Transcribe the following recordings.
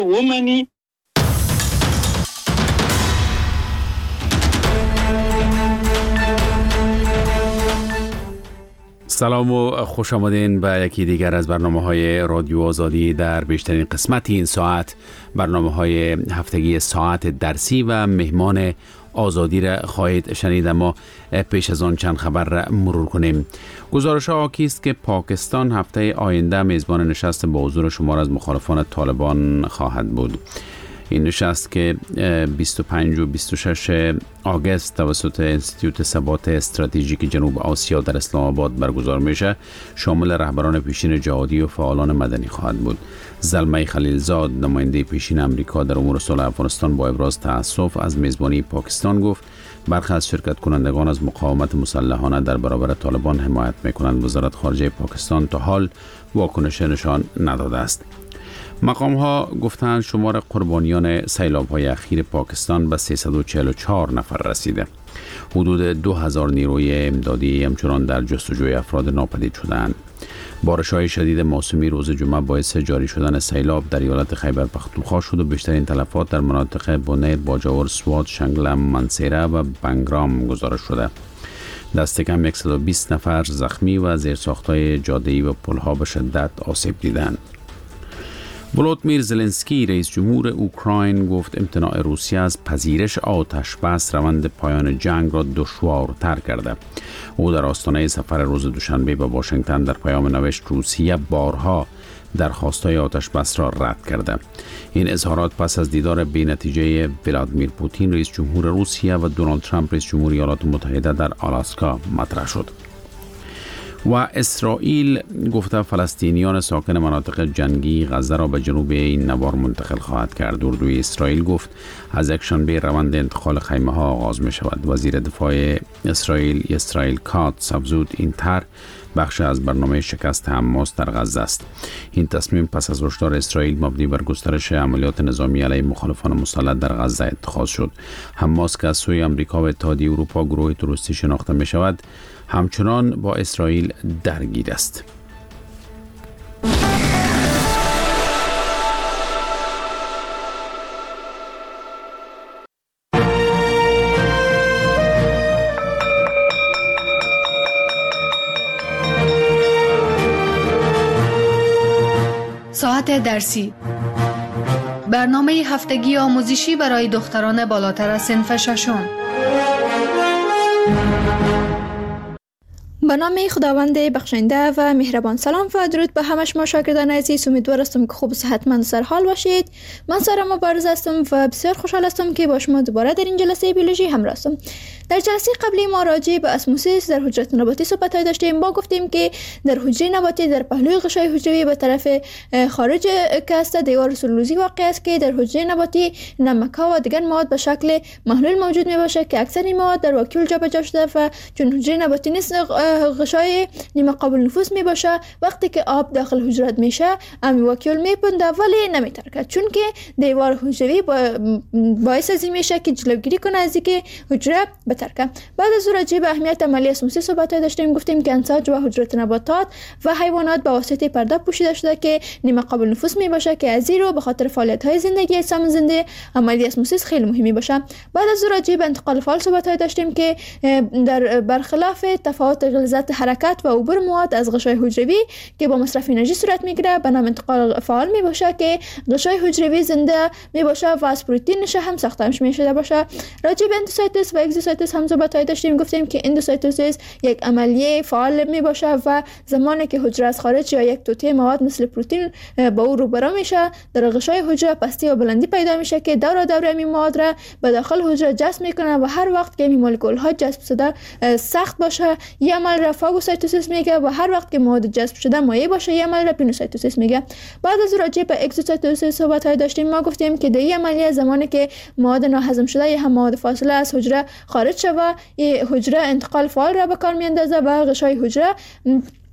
ومنی. سلام و خوش آمدین به یکی دیگر از برنامه‌های رادیو آزادی. در بیشترین قسمت این ساعت برنامه‌های هفتگی ساعت درسی و مهمان آزادی را خواهید شنید، اما پیش از آن چند خبر را مرور کنیم. گزارش ها حاکی است که پاکستان هفته آینده میزبان نشست با حضور شمار از مخالفان طالبان خواهد بود. این نشست که 25 و 26 آگوست توسط انستیتوت ثبات استراتژیک جنوب آسیا در اسلام آباد برگزار میشه، شامل رهبران پیشین جهادی و فعالان مدنی خواهد بود. زلمه خلیلزاد، نماینده پیشین امریکا در امور صلح افغانستان، با ابراز تأسف از میزبانی پاکستان گفت برخی از شرکت کنندگان از مقاومت مسلحانه در برابر طالبان حمایت میکنند. وزارت خارجه پاکستان تا حال واکنش نشان نداده است. مقام ها گفتند شمار قربانیان سیلاب های اخیر پاکستان به 344 نفر رسیده. حدود 2000 نیروی امدادی همچنان در جستجوی افراد ناپدید شدند. بارش های شدید موسمی روز جمعه باعث جاری شدن سیلاب در ایالت خیبر پختونخوا شد و بیشترین تلفات در مناطق بونیر، باجاور، سوات، شنگلم، منصیره و بنگرام گزارش شده. دست کم 120 نفر زخمی و زیرساخت‌های جاده‌ای و پل‌ها به شدت آسیب دیدند. ولودیمیر زلنسکی رئیس جمهور اوکراین گفت امتناع روسیه از پذیرش آتش بس روند پایان جنگ را دشوارتر کرده. او در آستانه سفر روز دوشنبه به واشنگتن در پیام نوشت روسیه بارها درخواست‌های آتش بس را رد کرده. این اظهارات پس از دیدار بی‌نتیجه ولادیمیر پوتین رئیس جمهور روسیه و دونالد ترامپ رئیس جمهور ایالات متحده در آلاسکا مطرح شد. و اسرائیل گفته فلسطینیان ساکن مناطق جنگی غزه را به جنوب این نوار منتقل خواهد کرد. اردوی اسرائیل گفت از یکشنبه روند انتقال خیمه ها آغاز می شود. وزیر دفاع اسرائیل کاتس افزود این طرح بخش از برنامه شکست حماس در غزه است. این تصمیم پس از هشدار اسرائیل مبنی بر گسترش عملیات نظامی علیه مخالفان مسلح در غزه اتخاذ شد. حماس که از سوی آمریکا و اتحادیه اروپا گروه تروریستی شناخته می شود، همچنان با اسرائیل درگیر است. ساعت درسی، برنامه هفتگی آموزشی برای دختران بالاتر از صنف ششم. به نام خداوند بخشنده و مهربان. سلام و درود به همه شما شاگردان عزیز. امیدوار هستم که خوب و صحتمند و سرحال باشید. من سارا مبارز هستم و بسیار خوشحال هستم که با شما دوباره در این جلسه بیولوژی همراه هستم. در جلسه قبلی ما راجع به اسموسیس در حجرات نباتی صحبت داشتیم. ما گفتیم که در حجره نباتی در پهلوی غشای حجروی به طرف خارج که است دیوار سلولوزی واقع است که در حجره نباتی نمک‌ها و دیگر مواد به شکل محلول موجود می باشه که اکثر این مواد در واکیول جابجا شده و چون حجره نباتی نیست غشای نیمه قابل نفوذ می باشه، وقتی که آب داخل حجرات میشه امی واکیول میپنده ولی نمیترکه، چون که دیوار حجروی باعث از این میشه که جلوگیری کنه از اینکه حجره بترکه. بعد از راجع به اهمیت عملی اسموسیس صحبت داشتیم. گفتیم که انساج و حجرات نباتات و حیوانات به واسطه پرده پوشیده شده که نیمه قابل نفوذ می باشه که از این رو به خاطر فعالیت های زندگی اجسام زنده عملی اسموسیس خیلی مهمی باشه. بعد از راجع به انتقال فعال صحبت داشتیم که در برخلاف تفاوت غلظت حرکت و عبور مواد از غشای حجروی که با مصرف انرژی صورت میگیره به نام انتقال فعال می باشه که غشای حجروی زنده می باشه و از پروتئینش هم ساخته میشه باشه. راجع به اندوسایتوس و اگزوسایتوس هم صحبت داشتیم. گفتیم که اندوسایتوسیس یک عملیه فعال می باشه و زمانی که حجره از خارج یا یک توته مواد مثل پروتئین با او روبرو میشه، در غشای حجره پستی و بلندی پیدا میشه که دور این مواد را به داخل حجره جذب میکنه و هر وقت که این مولکول ها جذب شده سخت باشه یه عمل را فاگوسایتوسیس میگه و هر وقت که مواد جذب شده مایع باشه یه عمل را پینوسایتوسیس میگه. بعد از راجع به اگزوسایتوسیس صحبت داشتیم. ما گفتیم که در این عملیه زمانی که مواد ناهضم شده یا هم مواد فاصله از حجره خارج شوه، حجره انتقال فعال را به کار میاندازه و غشای حجره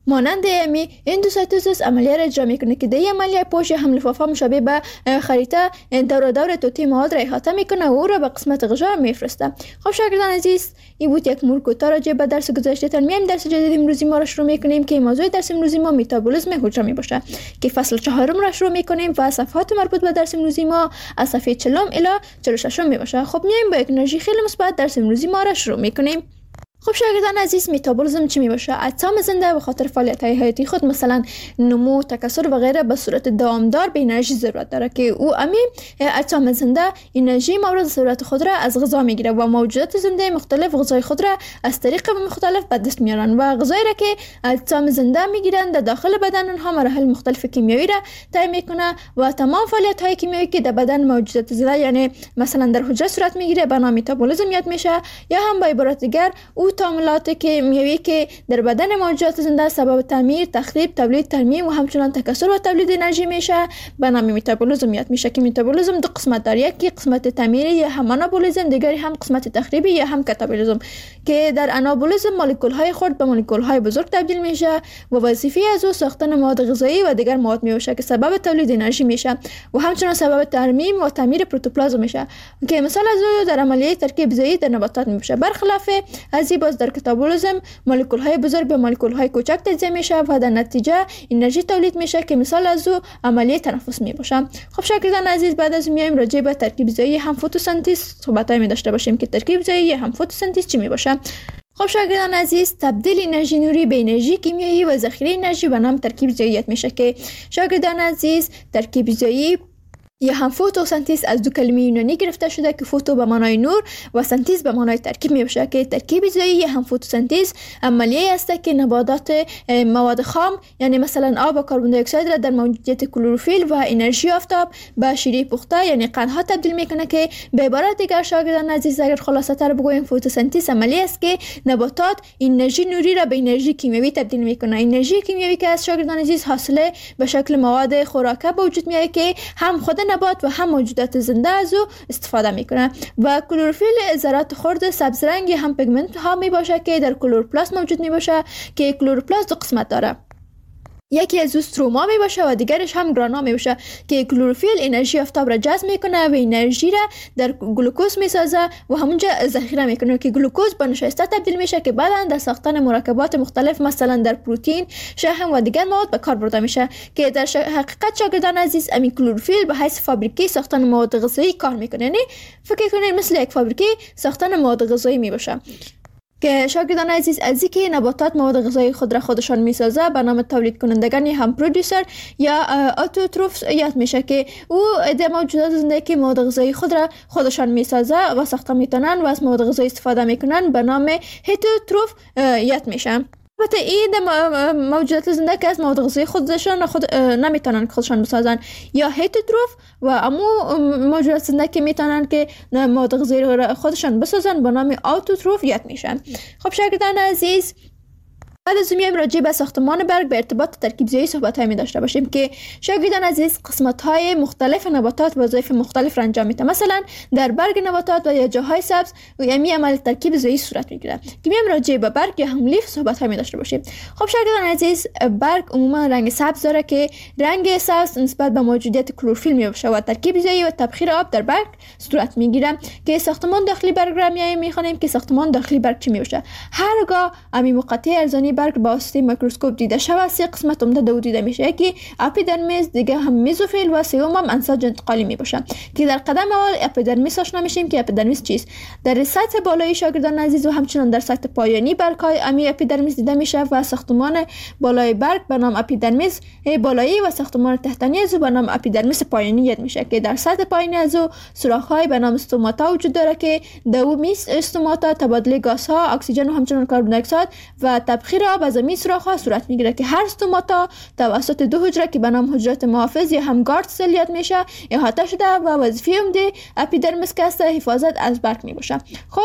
مانند اندوسایتوزیس عملیه را اجرا میکنه که در عملیه پوش هم لفافا مشابه به خریطه دور توتی مواد را احاطه میکنه و او را به قسمت غژا میفرسته. خب شاگردان عزیز، این بود یک مرور کوتاه راجع به درس گذشته. تان میایم درس جدید امروزی ما را شروع میکنیم که موضوع درس امروزی ما متابولیسم حجره میباشه که فصل 4 را شروع میکنیم و صفحات مربوط به درس امروزی ما از صفحه 40 الی 46 میباشه. خب میایم با یک انرژی خیلی مثبت درس امروزی ما را شروع میکنیم. خب شاگردان عزیز، متابولیسم چی میباشه؟ اجسام زنده به خاطر فعالیت‌های حیاتی خود مثلا نمو، تکثر و غیره به صورت دوامدار به انرژی ضرورت داره که او اجسام زنده انرژی مورد ضرورت خود را از غذا میگیره و موجودات زنده مختلف غذای خود را از طریق مختلف به دست میارن و غذایی را که اجسام زنده میگیرن در داخل بدن اونها مراحل مختلف کیمیایی را طی میکنه و تمام فعالیت‌های کیمیایی که در بدن موجودات زنده یعنی مثلا در حجره صورت میگیره به نام متابولیسم یاد میشه. یا هم به عبارت دیگر او تعاملات کیمیایی که در بدن موجودات زنده سبب تعمیر، تخریب، تولید، ترمیم و همچنان تکثر و تولید انرژی میشه به نام متابولیسم یاد میشه که متابولیسم دو قسمت داره، یکی قسمت تعمیری یا هم آنابولیسم، دیگری هم قسمت تخریبی یا هم کاتابولیسم که در آنابولیسم مولکول های خرد به مولکول های بزرگ تبدیل میشه و وظیفه از او ساختن مواد غذایی و دیگر مواد میشه که سبب تولید انرژی میشه و همچنان سبب ترمیم و تعمیر پروتوپلازم میشه که مثال از او در عملیه ترکیب غذایی در نباتات میشه. برخلاف از باز در کاتابولیسم مولکول های بزرگ به مولکول های کوچک تجزیه میشه و در نتیجه انرژی تولید میشه که مثال از او عملیه تنفس میباشه. خب شاگردان عزیز، بعد از میایم راجع به ترکیب غذایی هم فتوسنتز صحبتایی می داشته باشیم که ترکیب غذایی هم فتوسنتز چی میباشه. خب شاگردان عزیز، تبدیل انرژی نوری به انرژی کیمیایی و ذخیره انرژی به نام ترکیب غذایی میشه که شاگردان عزیز ترکیب غذایی یا هم فوتوسنتز از دو کلمه یونانی گرفته شده که فوتو به معنای نور و سنتز به معنای ترکیب میشه که ترکیب غذایی یا هم فوتوسنتز عملیه است که نباتات مواد خام یعنی مثلا آب و کربن دی اکساید را در موجودیت کلروفیل و انرژی آفتاب به شیره پخته یعنی قندها تبدیل میکنه که به عبارت دیگر شاگردان عزیز اگر خلاصه تر بگوییم فوتوسنتز عملیه است که نباتات انرژی نوری را به انرژی کیمیایی تبدیل میکنه. انرژی کیمیایی که از شاگردان عزیز حاصله به شکل مواد خوراکه به وجود میاد که هم خود نبات و هم موجودات زنده از او استفاده میکنه و کلروفیل ذرات خرد سبز رنگ هم پیگمنت ها می باشه که در کلوروپلاست موجود می باشه که کلوروپلاست دو قسمت داره، یکی از او استروما می باشه و دیگرش هم گرانا می باشه که کلوروفیل انرژی آفتاب را جذب میکنه و انرژی را در گلوکوز می سازه و همونجا ذخیره میکنه که گلوکوز به نشاسته تبدیل میشه که بعدا در ساختن مرکبات مختلف مثلا در پروتئین، شحم و دیگر مواد به کار برده میشه که در حقیقت شاگردان عزیز امی کلوروفیل به حیث فابریکه ساختن مواد غذایی کار میکنه. یعنی فکر کنید مثل یک فابریکه ساختن مواد غذایی می باشه که شاگردان عزیز از اینکه نباتات مواد غذایی خود را خودشان میسازه به نام تولید کنندگان هم پرودوسر یا اتوتروف یاد میشه که او در موجودات زنده که مواد غذایی خود را خودشان میسازه و ساخته میتونن و از مواد غذایی استفاده میکنن به نام هتروتروف یاد میشه. البته این موجودات زنده که از مواد غذایی خودشان نمیتونن خودشان بسازن یا هتروتروف و امو موجودات زنده که میتونن که مواد غذایی خودشان بسازن به نام اتوتروف یاد میشن. خب شاگردان عزیز، بعد از میایم راجع به ساختمان برگ به ارتباط ترکیب غذایی صحبت‌های می داشته باشیم که شاگردان عزیز قسمت‌های مختلف نباتات وظایف مختلف را انجام میده. مثلا در برگ نباتات و یا جاهای سبز و یمی عمل ترکیب غذایی صورت میگیره که میایم راجع به برگ یا هم لیف صحبت‌های می داشته باشیم. خب شاگردان عزیز، برگ عموما رنگ سبز داره که رنگ سبز نسبت به موجودیت کلروفیل میباشه و ترکیب غذایی و تبخیر آب در برگ صورت میگیره که ساختمان داخلی برگ را میخوانیم که ساختمان داخلی برگ چی میباشه. هرگاه امی مقطع ارزانی برگ با واسطه میکروسکوپ دیده شود سه قسمت عمده دو دیده میشه که اپیدرمیس، دیگه هم میزوفیل و سوم هم انساج انتقالی میباشه که در قدم اول اپیدرمیس آشنا میشیم که اپیدرمیس چیست. در سطح بالایی شاگردان عزیز و همچنان در سطح پایانی برگ های امی اپیدرمیس دیده میشه و ساختمان بالای برگ به نام اپیدرمیس بالایی و ساختمان تحتانی از او به نام اپیدرمیس پایانی یاد میشه که در سطح پایینی از او سوراخ های به نام استوماتا وجود داره که دومیس استوماتا تبادله گاز ها، اکسیژن و همچنان کربن دی اکساید و تبخیر آب از این سوراخ ها صورت میگیره که هر استوماتا توسط دو حجره که به نام حجرات محافظ یا هم گارد سل یاد میشه احاطه شده و وظیفه عمده اپیدرمیس که است حفاظت از برگ میباشه.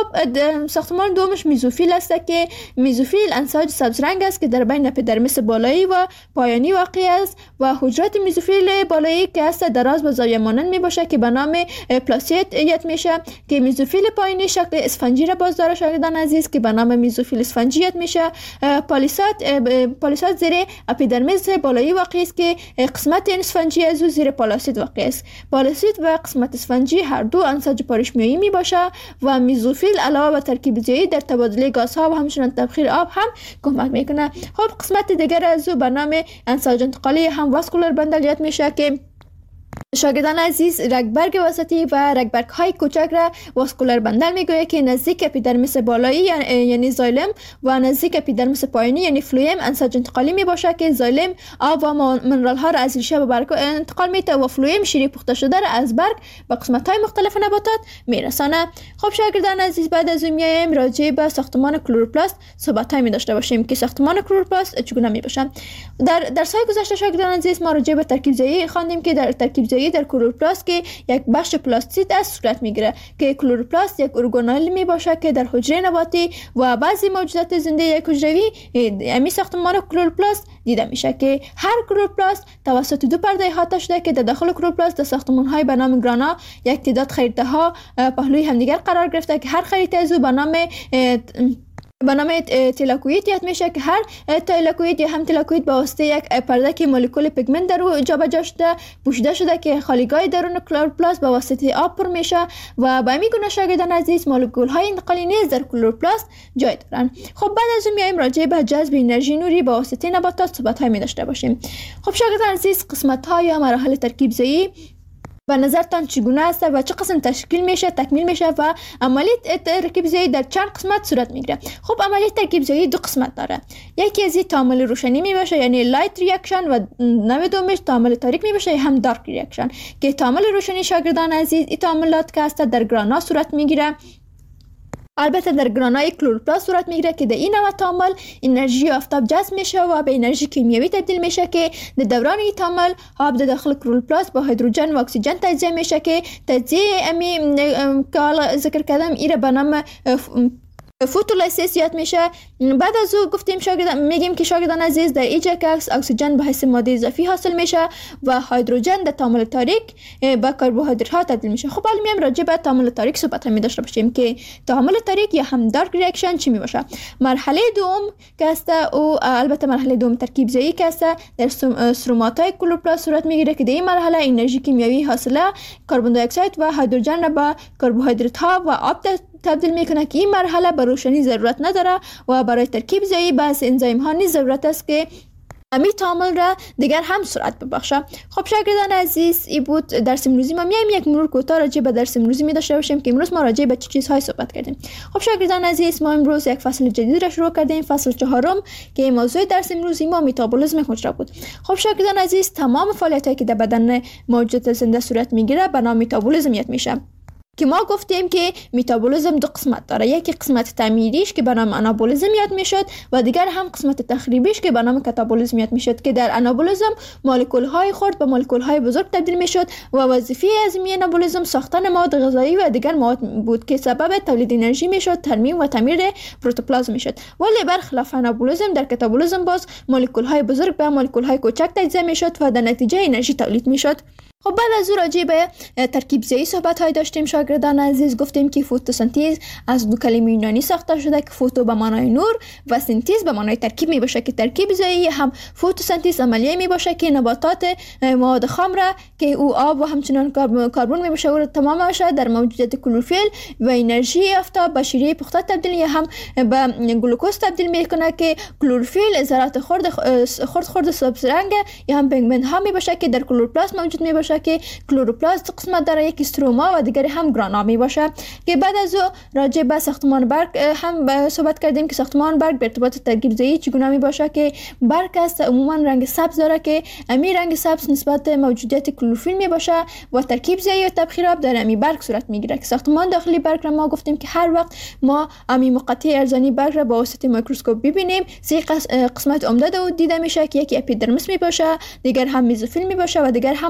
خب ساختمان دومش میزوفیل است که میزوفیل انساج سبز رنگ است که در بین اپیدرمیس بالایی و پایانی واقع است و حجرات میزوفیل بالایی که است دراز و زاویه مانند میباشه که به نام پلاسیت یاد میشه که میزوفیل پایینی شکل اسفنجی را باز داره شاگردان عزیز که به نام میزوفیل اسفنجی یاد میشه. پالیساد زیر اپیدرمیس بالایی واقع است که قسمت اسفنجی از او زیر پالاسید واقع است. پالاسید و قسمت اسفنجی هر دو انساج پارشمیایی می باشه و میزوفیل علاوه بر ترکیب زیایی در تبادله گازها و همچنین تبخیر آب هم کمک میکنه. خب قسمت دیگر از او به نام انساج انتقالی هم واسکولار بندل یاد میشه که شاگردان عزیز رگبرگ وسطی و رگبرگ های کوچک را واسکولار بندل میگوید که نزدیک اپیدرمیس بالایی یعنی زایلم و نزدیک اپیدرمیس پایینی یعنی فلویم انساج انتقالی می باشه که زایلم آب و منرال ها را از ریشه به برگ انتقال میده و فلویم شیری پخته شده را از برگ به قسمت های مختلف نباتات میرسانه. خب شاگردان عزیز بعد از میایم راجع به ساختمان کلوروپلاست صحبت می داشته باشیم که ساختمان کلوروپلاست چگونه می باشه. در سال گذشته شاگردان عزیز ما راجع به ترکیب زایی خواندیم که در ترکیب زایی در کلوروپلاست که یک بخش پلاستید از صورت میگیره که کلوروپلاست یک ارگانل می باشه که در حجره نباتی و بعضی موجودات زنده یک حجروی امی ساختمان کلوروپلاست دیده میشه که هر کلوروپلاست توسط دو پرده احاطه شده که در داخل کلوروپلاست در ساختمان های به نام گرانا یک تعداد خریطه ها پهلوی همدیگر قرار گرفته که هر خریطه از او به نام تلاکوید یاد میشه که هر تلاکوید یا هم تلاکوید با واسطه یک پرده که مولکول پیگمنت در او جابجا شده پوشیده شده که خالیگاه درون کلوروپلاست با واسطه آب پر میشه و به همین گونه شاگردان عزیز مولکول های انتقالی نیز در کلوروپلاست جای دارن. خب بعد از اون میایم راجع به جذب انرژی نوری با واسطه نباتات صحبت های می داشته باشیم. خب شاگردان عزیز قسمت ها یا مراحل ترکیب زایی به نظرتان چگونه است و چه قسم تکمیل میشه و عملیات ترکیب زایی در چند قسمت صورت میگیره؟ خب عملیات ترکیب زایی دو قسمت داره. یکی از تعامل روشنی می باشه یعنی لایت ریاکشن و نوع دومش تعامل تاریک می باشه هم دارک ریاکشن که تعامل روشنی شاگردان عزیز این تعاملات که است در گرانا صورت میگیره. البته در گرانای کلوروپلاست صورت میگیره که در این نوع تعامل انرژی آفتاب جذب میشه و به انرژی کیمیایی تبدیل میشه که در دوران این تعامل آب در داخل کلوروپلاست با هیدروژن و اکسیژن تجزیه میشه که تجزیه امی که ذکر کردم ایره به نام فوتولیسیس یاد میشه. بعد از او گفتیم میگیم که شاگردان عزیز در اینجا که اکسیژن به حیث ماده اضافی حاصل میشه و هیدروژن در تعامل تاریک با کربوهیدرات ها تبدیل میشه. خب حالا میام راجع به تعامل تاریک صحبت می داشته باشیم که تعامل تاریک یا هم دارک ریاکشن چی می باشه. مرحله دوم که است او البته مرحله دوم ترکیب زایی که است در سروماتای کلوروپلاست صورت میگیره که در این مرحله انرژی کیمیایی حاصله کربن دی اکساید و هیدروژن با کربوهیدرات ها و آب تبدیل میکنه که این مرحله به روشنی ضرورت نداره و برای ترکیب زایی بعض انزایم ها نیز ضرورت است که امی تعامل را دیگر هم سرعت ببخشه. خب شاگردان عزیز این بود درس امروزی ما. میایم یک مرور کوتاه راجع به درس امروزی می داشته باشیم که امروز ما راجع به چه چیزهای صحبت کردیم. خب شاگردان عزیز ما امروز یک فصل جدید را شروع کردیم، فصل 4 که موضوع درس امروزی ما متابولیسم حجره بود. خب شاگردان عزیز تمام فعالیتایی که در بدن موجودات زنده صورت میگیره به نام متابولیسم یاد میشه که ما گفتیم که متابولیسم دو قسمت داره. یکی قسمت تعمیریش که به نام آنابولیسم یاد میشد و دیگر هم قسمت تخریبیش که به نام کاتابولیسم یاد میشد که در آنابولیسم مولکول های خرد به مولکول های بزرگ تبدیل میشد و وظیفه از این آنابولیسم ساختن مواد غذایی و دیگر مواد بود که سبب تولید انرژی میشد، ترمیم و تعمیر پروتوپلازم میشد. ولی برخلاف آنابولیسم در کاتابولیسم باز مولکول های بزرگ به مولکول های کوچک تجزیه میشد و در نتیجه انرژی تولید میشد. خب بعد از او راجع به ترکیب زایی صحبت های داشتیم شاگردان عزیز. گفتیم که فتوسنتز از دو کلمه یونانی ساخته شده که فوتو به معنای نور و سنتز به معنای ترکیب می باشه که ترکیب زایی هم فتوسنتز عملیه می باشه که نباتات مواد خام را که او آب و همچنان کربن می باشه او تمام باشه در موجودیت کلروفیل و انرژی آفتاب به شیره پخته تبدیل یا هم به گلوکوز تبدیل می کنه که کلروفیل ذرات خرد سبز رنگ یا هم پیگمنت ها می باشه که در کلوروپلاست موجود می باشه که کلوروپلاست قسمت داره، یک استروما و دیگری هم گرانا می باشه. که بعد از او راجع به ساختمان برگ هم صحبت کردیم که ساختمان برگ به ارتباط ترکیب زایی چگونه می باشه که برگ است عموما رنگ سبز داره که امی رنگ سبز نسبت موجودیت کلروفیل می باشه و ترکیب زایی و تبخیر آب در امی برگ صورت می گیره که ساختمان داخلی برگ را ما گفتیم که هر وقت ما امی مقطع ارزانی برگ را با واسطه میکروسکوپ ببینیم سه قسمت عمده دیده میشه که یکی اپیدرمیس می باشه، دیگر هم میزوفیل می باشه و دیگر هم انساج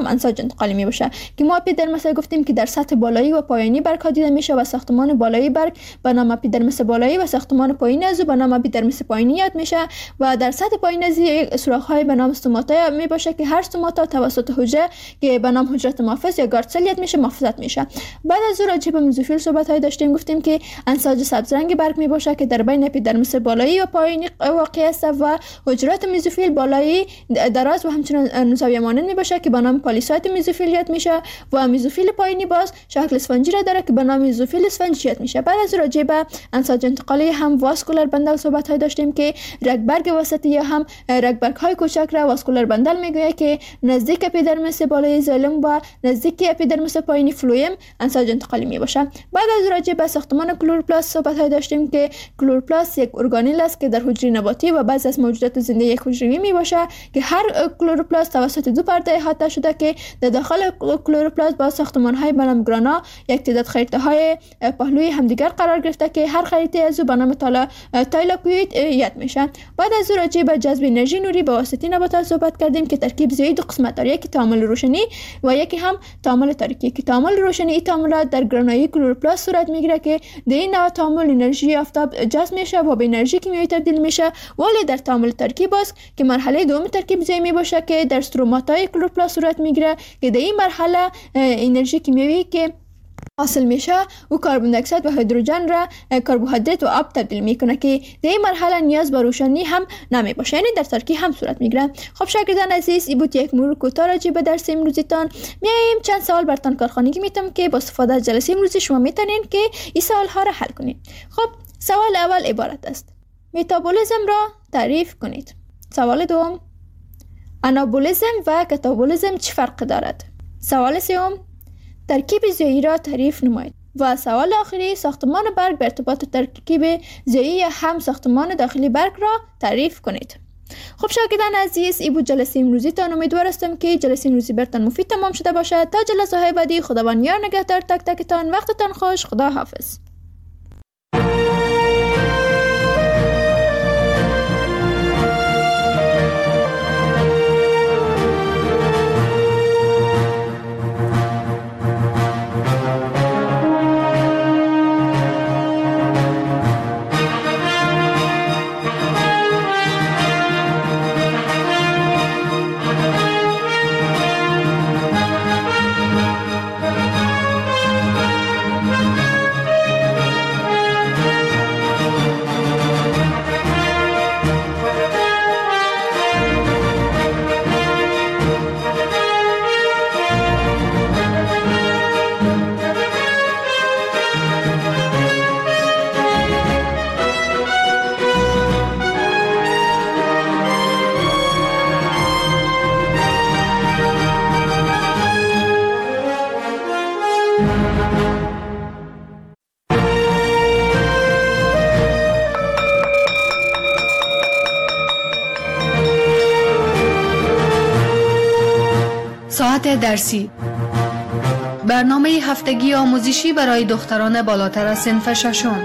انتقالی می باشه که ما اپیدرمیس گفتیم که در سطح بالایی و پایینی برگ ها دیده میشه و ساختمان بالایی برگ به نام اپیدرمیس بالایی و ساختمان پایینی از به نام اپیدرمیس پایینی یاد میشه و در سطح پایین از سوراخ های به نام استوماتا می باشه که هر استوماتا توسط حجره که به نام حجره محافظ یا گارد سل یاد میشه محافظت میشه. بعد از اون راجع به مزوفیل صحبت های داشتیم، گفتیم که انساج سبز رنگ برگ می باشه که در بین اپیدرمیس بالایی و پایینی واقع است و حجرات مزوفیل بالایی دراز و همچنین زاویه مانند می باشه که به نام پالیساید مزوفیل یاد میشه و مزوفیل پایینی باز شکل اسفنجی را داره که به نام مزوفیل اسفنجی یاد میشه. بعد از راجع به انساج انتقالی هم واسکولار بندل صحبت های داشتیم که رگ برگ وسطی یا هم رگ برگ های کوچک را واسکولار بندل میگوید که نزدیک اپیدرمیس بالایی زایلم و نزدیک اپیدرمیس پایینی فلویم انساج انتقالی می باشه. بعد از راجع به ساختمان کلوروپلاست صحبت های داشتیم که کلوروپلاست یک ارگانیل است که در حجره نباتی و بعضی از موجودات زنده یک حجروی می باشه که هر کلوروپلاست توسط دو پرده احاطه شده که در داخل کلوروپلاست با ساختمان های به نام گرانا یک تعداد خریطه های پهلوی همدیگر قرار گرفته که هر خریطه از به نام تایلاکوئید یاد میشه. بعد از راجع به جذب انرژی نوری به واسطه نباتات صحبت کردیم که ترکیب زیاد دو قسمت داره، یکی تعامل روشنی و یکی هم تعامل تاریکی. که تعامل روشنی این تعاملات در گرانایی کلوروپلاست صورت میگیره که در این نوع تعامل انرژی آفتاب جذب میشه و به انرژی کیمیایی تبدیل میشه، ولی در تعامل ترکیب باز که مرحله دوم ترکیب زی می باشه که در استروماتای کلوروپلاست صورت میگیره که در این مرحله انرژی کیمیایی که حاصل میشه و کربن دی اکساید و هیدروژن را کربوهیدرات و آب تبدیل میکنه که در این مرحله نیاز به روشنی هم نمی باشه، یعنی در ترکیب هم صورت میگیره. خب شاگردان عزیز، این بود یک مرور کوتاه راجع به درس امروزیتان. میایم چند سوال براتون کارخانگی میتونم که با استفاده از جلسه امروزی شما میتونین که این سوال ها را حل کنید. خب سوال اول عبارت است: متابولیسم را تعریف کنید. سوال دوم: آنابولیسم و کاتابولیسم چه فرق دارد؟ سوال سوم: ترکیب زیایی را تعریف نمایید. و سوال آخری: ساختمان برگ به ارتباط ترکیب زیایی هم ساختمان داخلی برگ را تعریف کنید. خب شاگردان عزیز، این بود جلسه امروزی تان. امیدوار هستم که جلسه امروزی برتان مفید تمام شده باشد. تا جلسه های بعدی خداوند یار نگهدار تک تکتان. وقتتان خوش. خدا حافظ. ساعت درسی، برنامه هفتگی آموزشی برای دختران بالاتر از صنف ششم.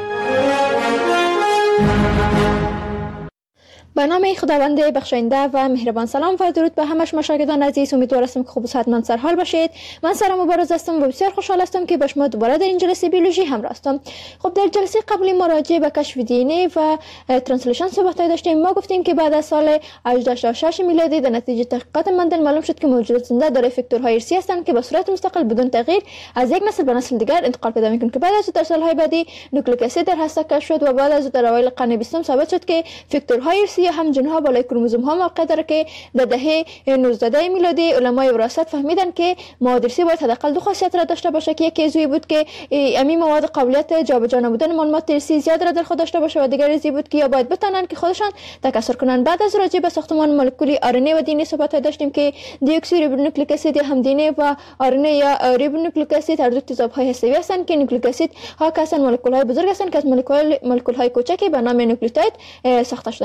به نام خداوند بخشاینده و مهربان. سلام و درود به همه شما شاگردان عزیز. امیدوار هستم که خوب و صحتمند سرحال باشید. من سارا مبارز هستم و بسیار خوشحال هستم که با شما دوباره در این جلسه بیولوژی همراه هستم. خب در جلسه قبلی مراجعه به کشف دی ان ای و ترانسلیشن صحبت داشتیم. ما گفتیم که بعد از سال 1866 میلادی در نتیجه تحقیقات مندل معلوم شد که موجودات زنده دارای فاکتورهای ارثی هستند که به صورت مستقل بدون تغییر از یک نسل به نسل دیگر انتقال پیدا میکنند که بعد از در سالهای بعدی نوکلیک اسید در هسته کشف شد و بعد از در اوایل قرن 20 ثابت شد که فاکتورهای ارثی هم ژن‌ها بالای کروموزوم ها موقع داره که در دهه 19 میلادی علمای وراثت فهمیدن که مواد ارثی باید حداقل دو خاصیت را داشته باشه که یکی از بود که همین مواد قابلیت جابجا نمودن معلومات ارثی زیاد را در خود داشته باشه و دیگر از بود که یا باید بتونن که خودشان تکثر کنن. بعد از راجع به ساختمان مولکولی آر ان ای و دی ان ای صحبت داشتیم که دیوکسی ریبونوکلیک اسید هم دی ان ای و آر ان ای یا ریبونوکلیک اسید هر دو تضادهای هسته‌ای هستند که نوکلیک اسید ها کسان مولکول‌های بزرگ هستند که از مولکول‌های کوچکی به نام نوکلیوتاید ساخته شدند. بعد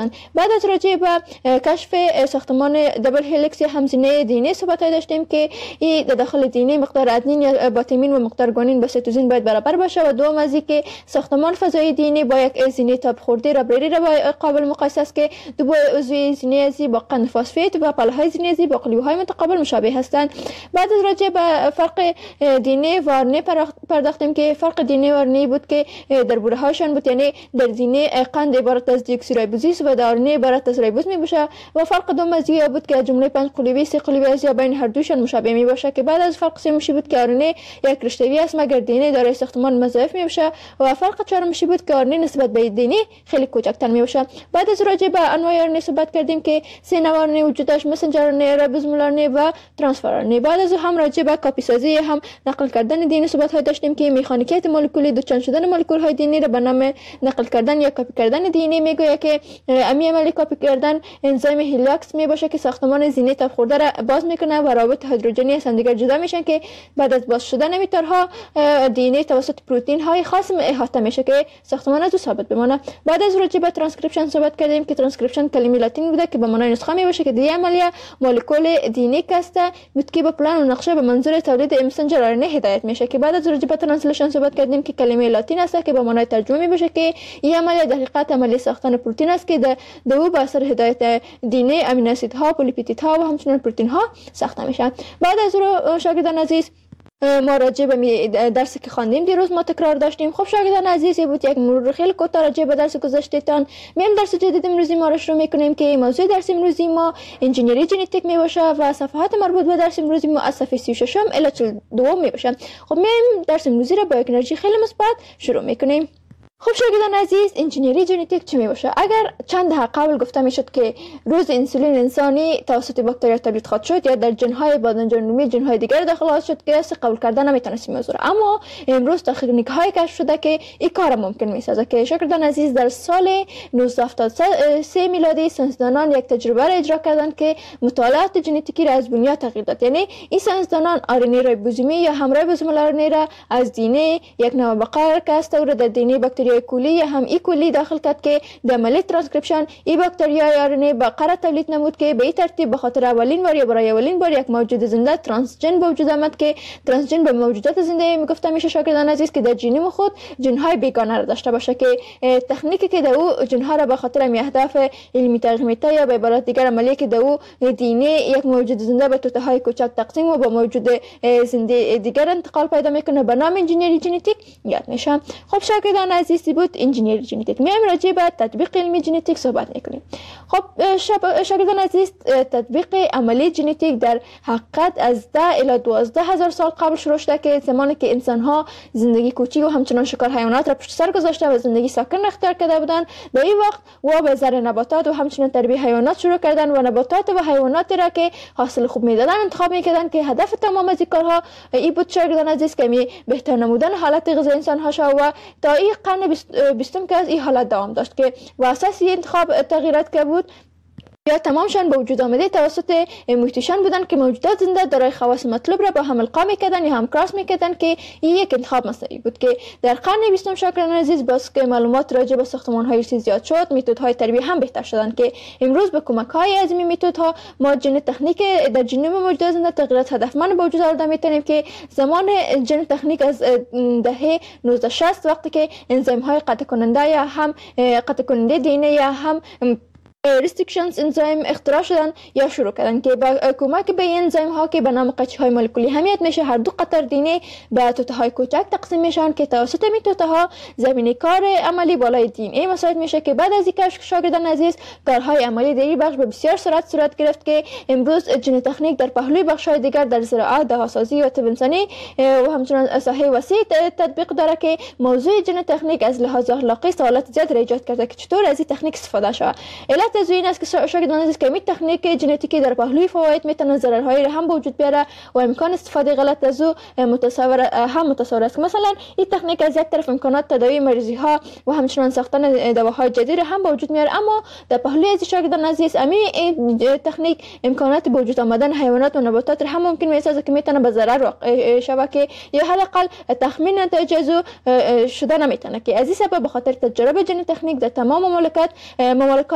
بعد از راجع به کشف ساختمان دبل هلیکس یا همزینه DNA صحبت داشتیم که این داخل DNA مقدار ادنین یا باتامین و مقدار گوانین با سیتوزین باید برابر باشه و دوم از اینکه ساختمان فضایی DNA با یک زینه تاب خورده ربری را قابل مقایسه است که دو عضوی زینه ازی با قند فسفید و پله‌های زینه ازی با قلوهای متقابل مشابه هستند. بعد از راجع به فرق DNA و RNA پرداختیم که فرق DNA و RNA بود که در بوره هاشون بود، یعنی در DNA قند عبارت از دیوکسیریبوزیس و در RNA عبارت از ریبوز می باشه و فرق دوم از این بود که جمله 5 قلوی 3 قلوی از یا بین هر دوشون مشابه می باشه که بعد از فرق سومشی بود که RNA یک رشته‌ای است مگر DNA دارای ساختمان مضاعف می باشه و فرق چهارمشی بود که RNA نسبت به DNA خیلی کوچکتر می باشه. بعد از راجع به انواع RNA صحبت کردیم که سه نوع RNA وجود داشت، مسنجر RNA، ریبوزومال RNA و ترانسفر RNA. بعد از هم راجع به کپی سازی هم نقل کردن DNA صحبت های داشتیم که مکانیکیت مولکولی دوچند شدن مولکول های DNA را به نام نقل کردن یا کپی کردن DNA میگوید که امی عملی کپی کردن انزیم هیلاکس می باشه که ساختمان زینه تاب خورده را باز میکنه و روابط هیدروژنی از هم دیگر جدا میشن که بعد از باز شدن امیترها DNA توسط پروتئین های خاص احاطه میشه که ساختمان از ثابت بمانه. بعد از راجع به ترانسکریپشن صحبت کردیم که ترانسکریپشن کلمه لاتین بوده که به معنای نسخه می باشه که دی عملیه مولکول DNA کاسته بود که با پلان و نقشه به منظور تولید مسنجر RNA هدایت میشه که بعد از راجع به ترانسلیشن صحبت کردیم که کلمه لاتین است که به معنای ترجمه می باشه که این عملیه در حقیقت عملیه ساختن پروتئین است که در او به اثر هدایت DNA امینو اسیدها، پلیپتیدها و همچنین پروتئین ها ساخته میشن. بعد از رو شاگردان عزیز ما راجع به درسی که خواندیم دیروز ما تکرار داشتیم. خب شاگردان عزیز بود یک مرور خیلی کوتاه راجع به درس گذشتهتان. میم درس جدید امروزی ما را شروع میکنیم که موضوع درس امروزی ما انجینری ژنتیک می باشه و صفحات مربوط به درس امروزی ما از صفحه 36 الی 42 می باشه. خب میم درس امروزی را با یک انرژی خیلی مثبت شروع میکنیم. خب شاگردان عزیز انجینری ژنتیک چه می باشه؟ اگر چند دهه قبل گفته میشد که روز انسولین انسانی توسط باکتریا تولید خواهد شد یا در ژن‌های بادنجان‌نمایی ژن‌های دیگر داخل خواهد شد که قصد قبول کردن نمیتونست موضوع، اما امروز تکنیک‌های کشف شده که این کار ممکن میسازه که شاگردان عزیز در سال 1973 میلادی ساینسدانان یک تجربه را اجرا کردند که مطالعات ژنتیکی را از بنیاد تغییر داد. یعنی این ساینسدانان RNA ریبوزومی یا هم ریبوزومال RNA را از DNA یک نوع بقر کاسته و در DNA باکتریا کولی یا هم ایکولی داخل کرد که در عملیه ترانسکریپشن این باکتریای RNA بقره تولید نمود که به این ترتیب به خاطر اولین بار یا برای اولین بار یک موجود زنده ترانسژن به وجود آمد که ترانسژن به موجودات زنده میگفته میشه شاگردان عزیز که در ژنوم خود ژن‌های بیگانه را داشته باشه که تکنیکی که در او ژن‌ها را به خاطر اهداف علمی ترجمه یا به عبارت دیگر عملیه که در او DNA یک موجود زنده به توته‌های کوچک تقسیم و با موجود زنده دیگر انتقال پیدا میکنه به نام انجینری ژنتیک یاد میشه. خب شاگردان عزیز بود انجینری ژنتیک. میایم راجع به تطبیق علمی ژنتیک صحبت میکنیم. خب شاگردان عزیز تطبیق عملی ژنتیک در حقیقت از 10 الی 12 هزار سال قبل شروع شده که زمانی که انسان ها زندگی کوچی و همچنان شکار حیوانات را پشت سر گذاشته و زندگی ساکن اختیار کرده بودند، در این وقت و به زرع نباتات و همچنان تربیت حیوانات شروع کردن و نباتات و حیواناتی را که حاصل خوب میدادن انتخاب میکردن که هدف تمام از این کارها این بود شاگردان عزیز که بهتر نمودن حالت غذایی انسان ها شد و تا این قرن 20 که از این حالت دوام داشت که و اساس این انتخاب تغییرات که بود یا تمامشان به وجود آمده توسط محیطشان بودند که موجودات زنده دارای خواص مطلوب را با هم القا میکردن یا هم کراس میکردن که این یک انتخاب مصنوعی بود که در قرن 20 شاگردان عزیز باز که معلومات راجع به ساختمان های ریزی زیاد شد، متدهای تربیت هم بهتر شدند که امروز به کمک های از این متدها ما ژن تکنیک در ژنوم موجودات زنده تغییرات هدفمند به وجود آورده میتونیم که زمان ژن تکنیک از دهه 1960 وقتی که انزیم های قطع کننده یا هم قطع کننده دی یا هم ریستریکشنز انزیم اختراع شدن یا شروع کردن که با کمک به انزیم ها که به نام قطعه های مولکولی همیت میشه هر دو قطر دی به توته های کوچک تقسیم میشن که توسط این توته ها زمینه کار عملی بالای دی مساعد میشه که بعد از این کشف شاگردان عزیز کارهای عملی در این بخش به بسیار سرعت صورت گرفت که امروز ژن تکنیک در پهلوی بخش های دیگر در زراعت، دهاسازی و طب‌انسانی و همچنین ساحه وسیع تطبیق داره که موضوع ژن تکنیک از لحاظ اخلاقی سوالات زیاد را ایجاد کرده که چطور از این تکنیک استفاده شود. علت از این است که شاگردان عزیز که این تکنیک ژنتیکی در پهلوی فواید میتونه ضررهایی را هم به وجود بیاره و امکان استفاده غلط از او متصور است. مثلا این تکنیک از یک طرف امکانات تداوی مریضی ها و همچنین ساختن دواهای جدید را هم به وجود میاره، اما در پهلوی از شاگردان عزیز این تکنیک امکانات به وجود آمدن حیوانات و نباتات را هم ممکن میسازه که میتونه به ضرر شبکه یا حداقل تخمین نتایج از شده نمیتونه که از این سبب به خاطر تجربه ژن تکنیک در تمام مملکت‌های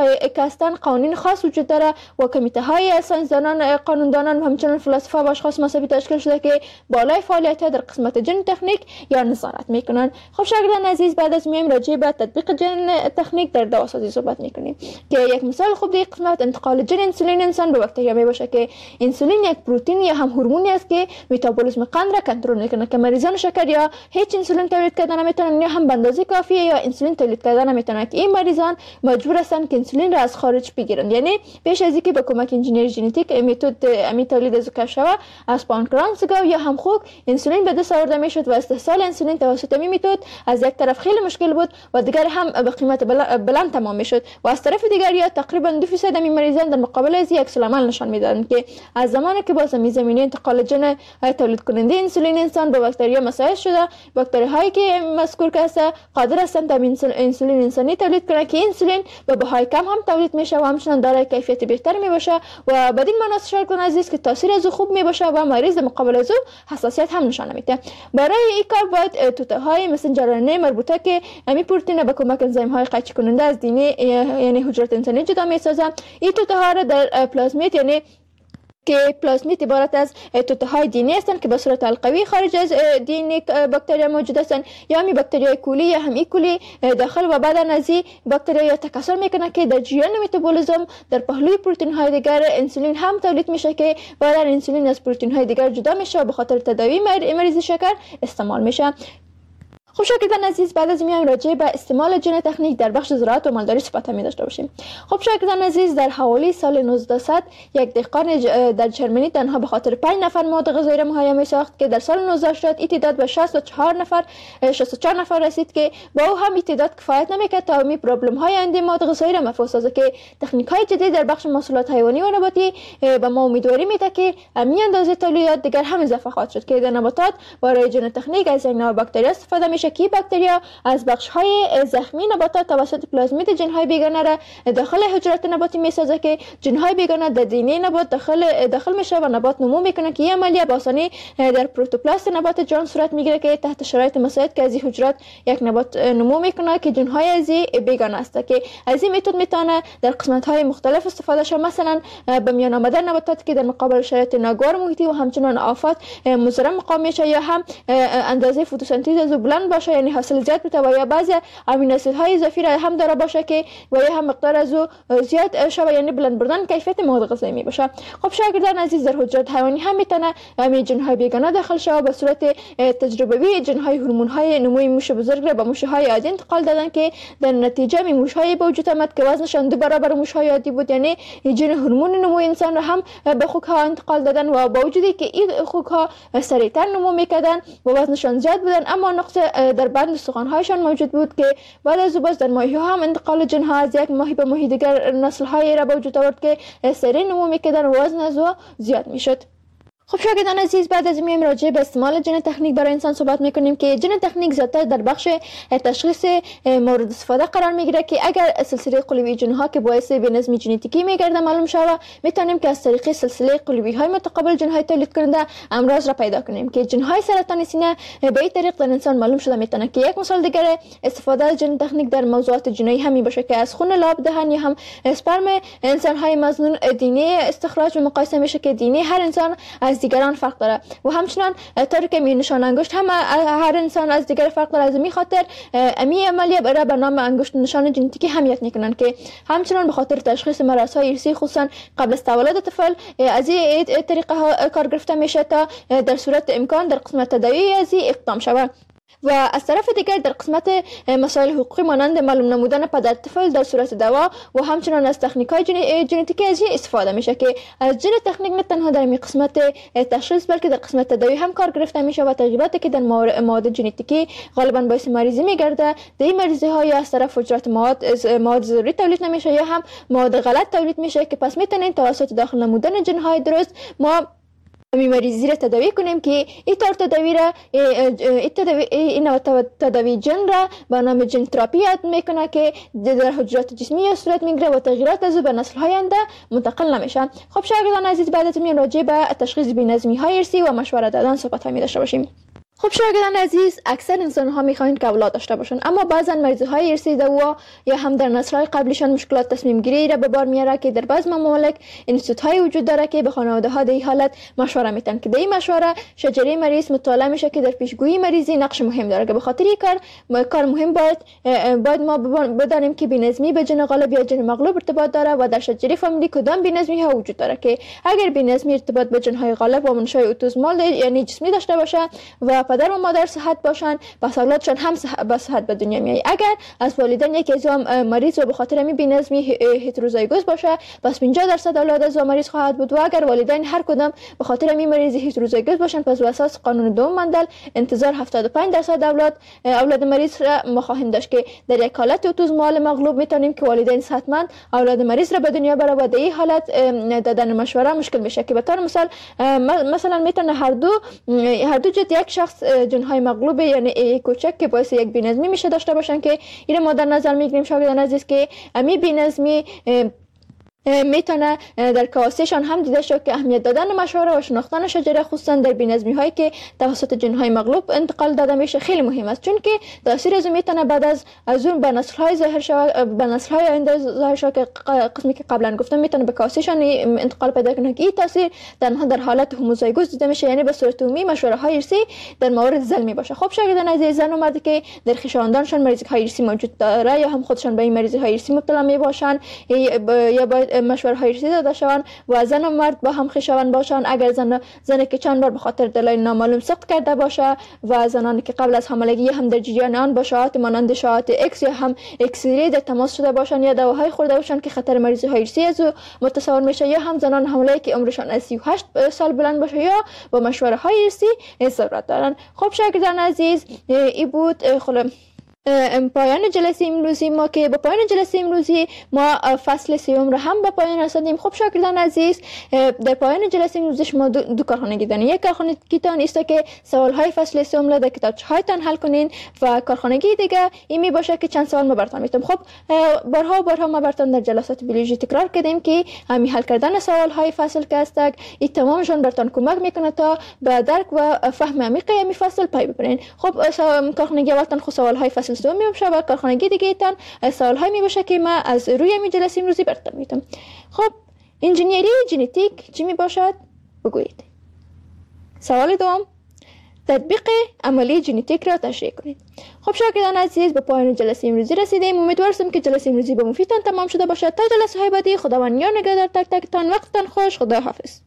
هستند قوانین خاص وجود داره و کمیته های ساینسدانان، قانوندانان و همچنین فلسفه و اشخاص مذهبی تشکیل شده که بالای فعالیت در قسمت جن تکنیک یا نظارت میکنن. خب شاگردان عزیز، بعد از میایم راجع به تطبیق جن تکنیک در دواسازی صحبت میکنیم که یک مثال خوب در قسمت انتقال جن انسولین انسان به باکتریا می باشه که انسولین یک پروتئین یا هم هورمونی است که متابولیسم قند را کنترل میکنه که مریضان شکر یا هیچ انسولین تولید کردن نمیتونن یا هم به اندازه کافی یا انسولین تولید کردن نمیتونن که این مریضان مجبور هستند که انسولین را از خارج بگیرند. یعنی پیش از اینکه با کمک انجینیر ژنتیک امی تولید از کشف از پانکراس گاو یا هم خوک انسولین به دست آورده میشد و استحصال انسولین توسط می میتود از یک طرف خیلی مشکل بود و دیگر هم به قیمت بلند تمام میشد و از طرف دیگر یا تقریبا 2% این مریضان در مقابل از یک عکس العمل نشان میدادند که از زمانی که با زمینه انتقال جن تولید کننده انسولین انسان به باکتریا مساعد شده، باکتری هایی که مذکور که قادر هستند تا انسولین انسانی تولید کنند که انسولین به بهای کم هم تولید میشه و همچنان دارای کیفیت بهتر می باشه و بدین مناسب شاگردان عزیز که تاثیر از خوب می باشه و مریض مقابل از حساسیت هم نشان میده. برای این کار باید توته های مسنجر RNA مربوطه که امی پروتئین به کمک انزیم های قطع کننده از DNA یعنی حجرات انسانی جدا میسازن. این توته ها را در پلازمیت یعنی که پلازمیت عبارت از توته های دی ان ای هستند که به صورت حلقوی خارج از دی ان ای باکتریا موجود هستند یا می باکتریای کولی یا هم ایکولی داخل و بعد از این باکتریا تکثر میکنه که در جریان متابولیسم در پهلوی پروتئین های دیگر انسولین هم تولید میشه که بعد انسولین از پروتئین های دیگر جدا میشه و به خاطر تداوی مریض شکر استعمال میشه. خب شاگردان عزیز، بعد از میایم راجع به استعمال جن تکنیک در بخش زراعت و مالداری صحبت می داشته باشیم. خب شاگردان عزیز، در حوالی سال 1900 یک دهقان در جرمنی تنها به خاطر 5 نفر مواد غذایی را مهیا می ساخت که در سال 1980 این تعداد به 64 نفر رسید که با او هم این تعداد کفایت نمیکرد تا می پرابلم های آینده مواد غذایی را مفهوم سازه که تکنیک های جدید در بخش محصولات حیوانی و نباتی به ما امیدواری میده که امی اندازه تولیدات دیگر هم اضافه خواهد شد که در نباتات برای جن تکنیک از یک نوع باکتری استفاده میشه که باکتریا از بخش‌های زخمی نباتات توسط پلازمیت جن‌های بیگانه را داخل حجرات نباتی می‌سازه که جن‌های بیگانه در دینه نبات داخل میشه و نبات نمو میکنه که این عملیه با آسانی در پروتوپلاست نبات جان صورت میگیره که تحت شرایط مساعد که از این حجرات یک نبات نمو میکنه که جن‌های از بیگانه است که از این متد میتونه در قسمت‌های مختلف استفاده شه، مثلا به میان آمدن نباتات که در مقابل شرایط ناگوار محیطی و همچنان آفات مضر مقام میشه یا هم اندازه فتوسنتز از بلند باشه یعنی حاصل زیاد بده و یا بعضی امینو اسیدهای اضافی را هم داره باشه که و یا هم مقدار از زیاد شوه یعنی بلند بردن کیفیت مواد غذایی می باشه. خب شاگردان عزیز، در حجرات حیوانی هم میتونه همین جن‌های بیگانه داخل شه و به صورت تجربوی جن‌های هورمون‌های نموی موش بزرگ را به موش‌های عادی انتقال دادن که در نتیجه می موش‌های به وجود آمد که وزنشان 2 برابر موش‌های عادی بود، یعنی جن هورمون نموی انسان را هم به خوک‌ها انتقال دادن و با وجودی که این خوک‌ها سریعتر نمو می‌کردن و وزنشان زیاد بودن اما نقص در بند استخوان‌هایشان موجود بود که بعد از باز در ماهی‌ها هم انتقال جن‌ها از یک ماهی به ماهی دیگر نسل‌های را به وجود آورد که سریع نمو می‌کردن و وزن از زیاد می‌شد. خب شاگردان عزیز، بعد از میایم راجع به استعمال جن تکنیک برای انسان صحبت میکنیم که جن تکنیک ذاتا در بخش تشخیص مورد استفاده قرار میگیره که اگر سلسله قلوی جن‌ها که باعث بی‌نظمی ژنتیکی میگرده معلوم شود میتونیم که از طریق سلسله قلوی های متقابل جن‌های تولید کننده امراض را پیدا کنیم که جن‌های سرطان سینه به این طریق در انسان معلوم شده میتونه که یک مثال دیگر استفاده از جن تکنیک در موضوعات جنایی همین باشه که از خون لاب دهن یا هم اسپرم انسان‌های مظنون دینه استخراج و مقایسه میشه که دینه هر انسان از دیگران فرق داره و همچنان طوری که نشان انگشت هم هر انسان از دیگر فرق داره. از این خاطر امی عملیه برای به نام انگشت نشان ژنتیکی اهمیت میکنن که همچنان به خاطر تشخیص مرض‌های ارثی خصوصا قبل از تولد طفل از این طریقه کار گرفته میشه تا در صورت امکان در قسمت تداوی از این اقدام شود. و از طرف دیگر در قسمت مسائل حقوقی مانند معلوم نمودن پدر طفل در صورت دوا و همچنان از تکنیک‌های ژنتیکی از این استفاده میشه که از جن تکنیک نه تنها در این قسمت تشخیص بلکه در قسمت تداوی هم کار گرفته میشه و تغییراتی که در مواد ژنتیکی غالبا باعث مریضی میگرده در این مریضی ها یا از طرف حجرات مواد ضروری تولید نمیشه یا هم مواد غلط تولید میشه که پس میتونین توسط داخل نمودن جن‌های درست ما مریضی را تداوی کنیم که این طور تداوی را این تداوی جن را به نام جن تراپی یاد میکنه که در حجرات جسمی صورت میگیره و تغییرات از به نسل‌های آینده منتقل نمیشه. خب شاگردان عزیز، بعد از این راجع به تشخیص بی‌نظمی های ارثی و مشوره دادن صحبت می داشته باشیم. خب شاگردان عزیز، اکثر انسان ها میخواین که اولاد داشته باشن، اما بعضا مریضی های ارثی دوا یا هم در نسل‌های قبلیشان مشکلات تصمیم گیری را به بار میاره که در بعض ممالک اینستیتوت های وجود داره که به خانواده ها در این حالت مشوره میتن که در این مشوره شجره مریض مطالعه میشه که در پیشگویی مریضی نقش مهم داره که به خاطر این کار مهم باید ما بدانیم که بی‌نظمی به جن غالب یا جن مغلوب ارتباط داره و در شجره فامیلی کدام بی‌نظمی ها وجود داره که اگر بی‌نظمی ارتباط به جن های غالب و منشأ اوتیسمال یعنی جسمی داشته باشه و پدر و مادر صحت باشن، پس اولادشان هم با صحت به دنیا میاد. اگر از والدین یکی از مریض و به خاطر همین بی‌نظمی هتروزایگوس باشه، پس 50% اولاد از مریض خواهد بود و اگر والدین هر کدام به خاطر همین مریض هتروزایگوس باشن، پس بر اساس قانون دوم مندل انتظار 75% اولاد مریض را ما خواهیم داشت که در یک حالت اوتیسمال مغلوب میتونیم که والدین صحتمند اولاد مریض را به دنیا بره و در این حالت دادن مشوره مشکل میشه که به طور مثلا میتونه هر دو جد یک شخص جنهای مغلوب یعنی کوچک که باعث یک بی‌نظمی میشه داشته باشن که این ما در نظر میگیریم شاگردان عزیز که امی بی‌نظمی میتونه در کاسهشان هم دیده شد که اهمیت دادن مشوره و شناختن شجره خصوصا در بی‌نظمی هایی که توسط جنهای مغلوب انتقال داده میشه خیلی مهم است، چون که تاثیر از میتونه بعد از اون به نسل های ظاهر شود، به نسل های آینده ظاهر شود که قسمی که قبلا گفتم میتونه به کاسهشان انتقال پیدا کنه که این تاثیر در حالت هوموزایگوس دیده میشه، یعنی به صورت عمومی مشوره های ارثی در موارد زلمی باشه. خب شاگردان عزیز، زن و مردی که در خویشاوندانشان مریضی های ارثی موجود داره یا هم خودشان به این مریضی های ارثی مبتلا می باشن یا مشوره های ارثی داده شوند و زن و مرد با هم خویشاوند باشند. اگر زنی که چند بار به خاطر دلایل نامعلوم سقط کرده باشه و زنانی که قبل از حاملگی هم در جریان آن با شایعات مانند شایعات اکس یا هم اکسری در تماس شده باشند یا دواهای خورده باشند که خطر مریضی های ارثی از او متصور میشه، یا هم زنان حامله که عمرشان از 38 سال بلند باشه یا با مشوره های ارثی ضرورت دارند. خب شاگردان عزیز، این بود پایان جلسه امروزی ما که با پایان جلسه امروزی ما فصل سوم را هم به پایان رساندیم. خب شاگردان عزیز، در پایان جلسه امروزی شما دو کارخانگی دارین. یک کارخانگی تان است که سوال های فصل سوم را در کتابچه هایتان حل کنین و کارخانگی دیگه این می باشه که چند سوال ما براتون میتونم. خب بارها ما براتون در جلسات بیولوژی تکرار کردیم که همین حل کردن سوال های فصل که است این تمامشون براتون کمک میکنه تا به درک و فهم عمیق این فصل پی ببرین. خب کارخانگی اولتان خود سوال های فصل دوم میشه و کارخانگی دیگه تان سوال های می باشه که ما از روی می جلسه امروزی براتون میتونم. خب انجینیری ژنتیک چی می باشد؟ بگویید. سوال دوم، تطبیق عملی ژنتیک را تشریح کنید. خب شاگردان عزیز، به پایان جلسه امروزی رسیدیم. امیدوارم که جلسه امروزی به مفیدتان تمام شده باشد. تا جلسه های بعدی خداوند یار نگهدار تک تکتان. وقتتان خوش. خدا حافظ.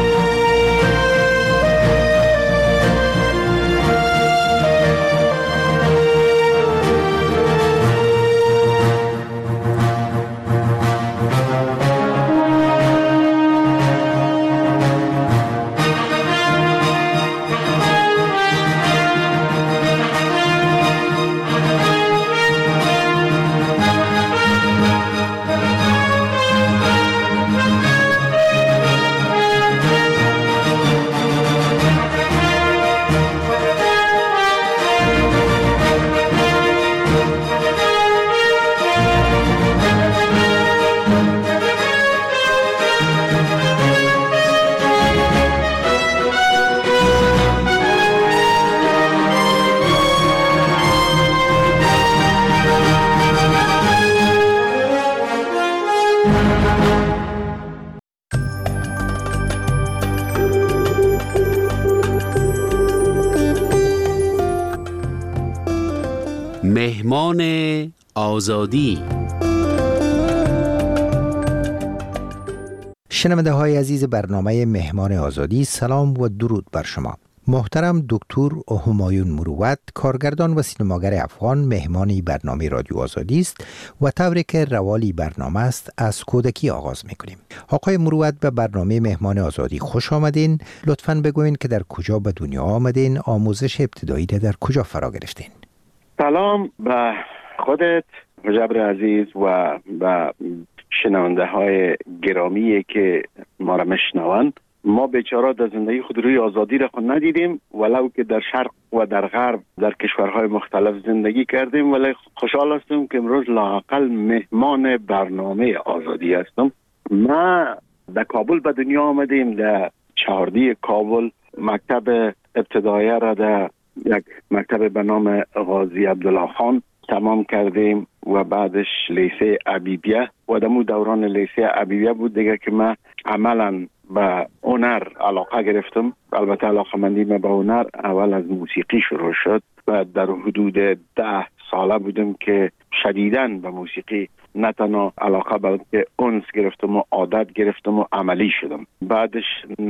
مهمان آزادی. شنونده های عزیز برنامه مهمان آزادی، سلام و درود بر شما. محترم دکتر همایون مروت، کارگردان و سینماگر افغان، مهمانی برنامه رادیو آزادی است و طوری که روالی برنامه است از کودکی آغاز میکنیم. آقای مروت، به برنامه مهمان آزادی خوش آمدین. لطفاً بگوین که در کجا به دنیا آمدین، آموزش ابتدایی در کجا فرا گرفتین؟ سلام به خودت مجبر عزیز و به شنونده های گرامی که ما را میشنوند. ما بیچاره در زندگی خود روی آزادی را خود ندیدیم، ولو که در شرق و در غرب در کشورهای مختلف زندگی کردیم، ولی خوشحال هستم که امروز لااقل مهمان برنامه آزادی هستم. ما در کابل به دنیا آمدیم، در چهاردی کابل. مکتب ابتدایی را در یک مکتب به نام غازی عبدالله خان تمام کردیم و بعدش لیسه عبیبیه و دمو دوران لیسه عبیبیه بود دیگه که من عملا به هنر علاقه گرفتم. البته علاقه مندی من به هنر اول از موسیقی شروع شد و در حدود 10 ساله بودم که شدیداً به موسیقی نه تنها علاقه بلکه انس گرفتم و عادت گرفتم و عملی شدم. بعدش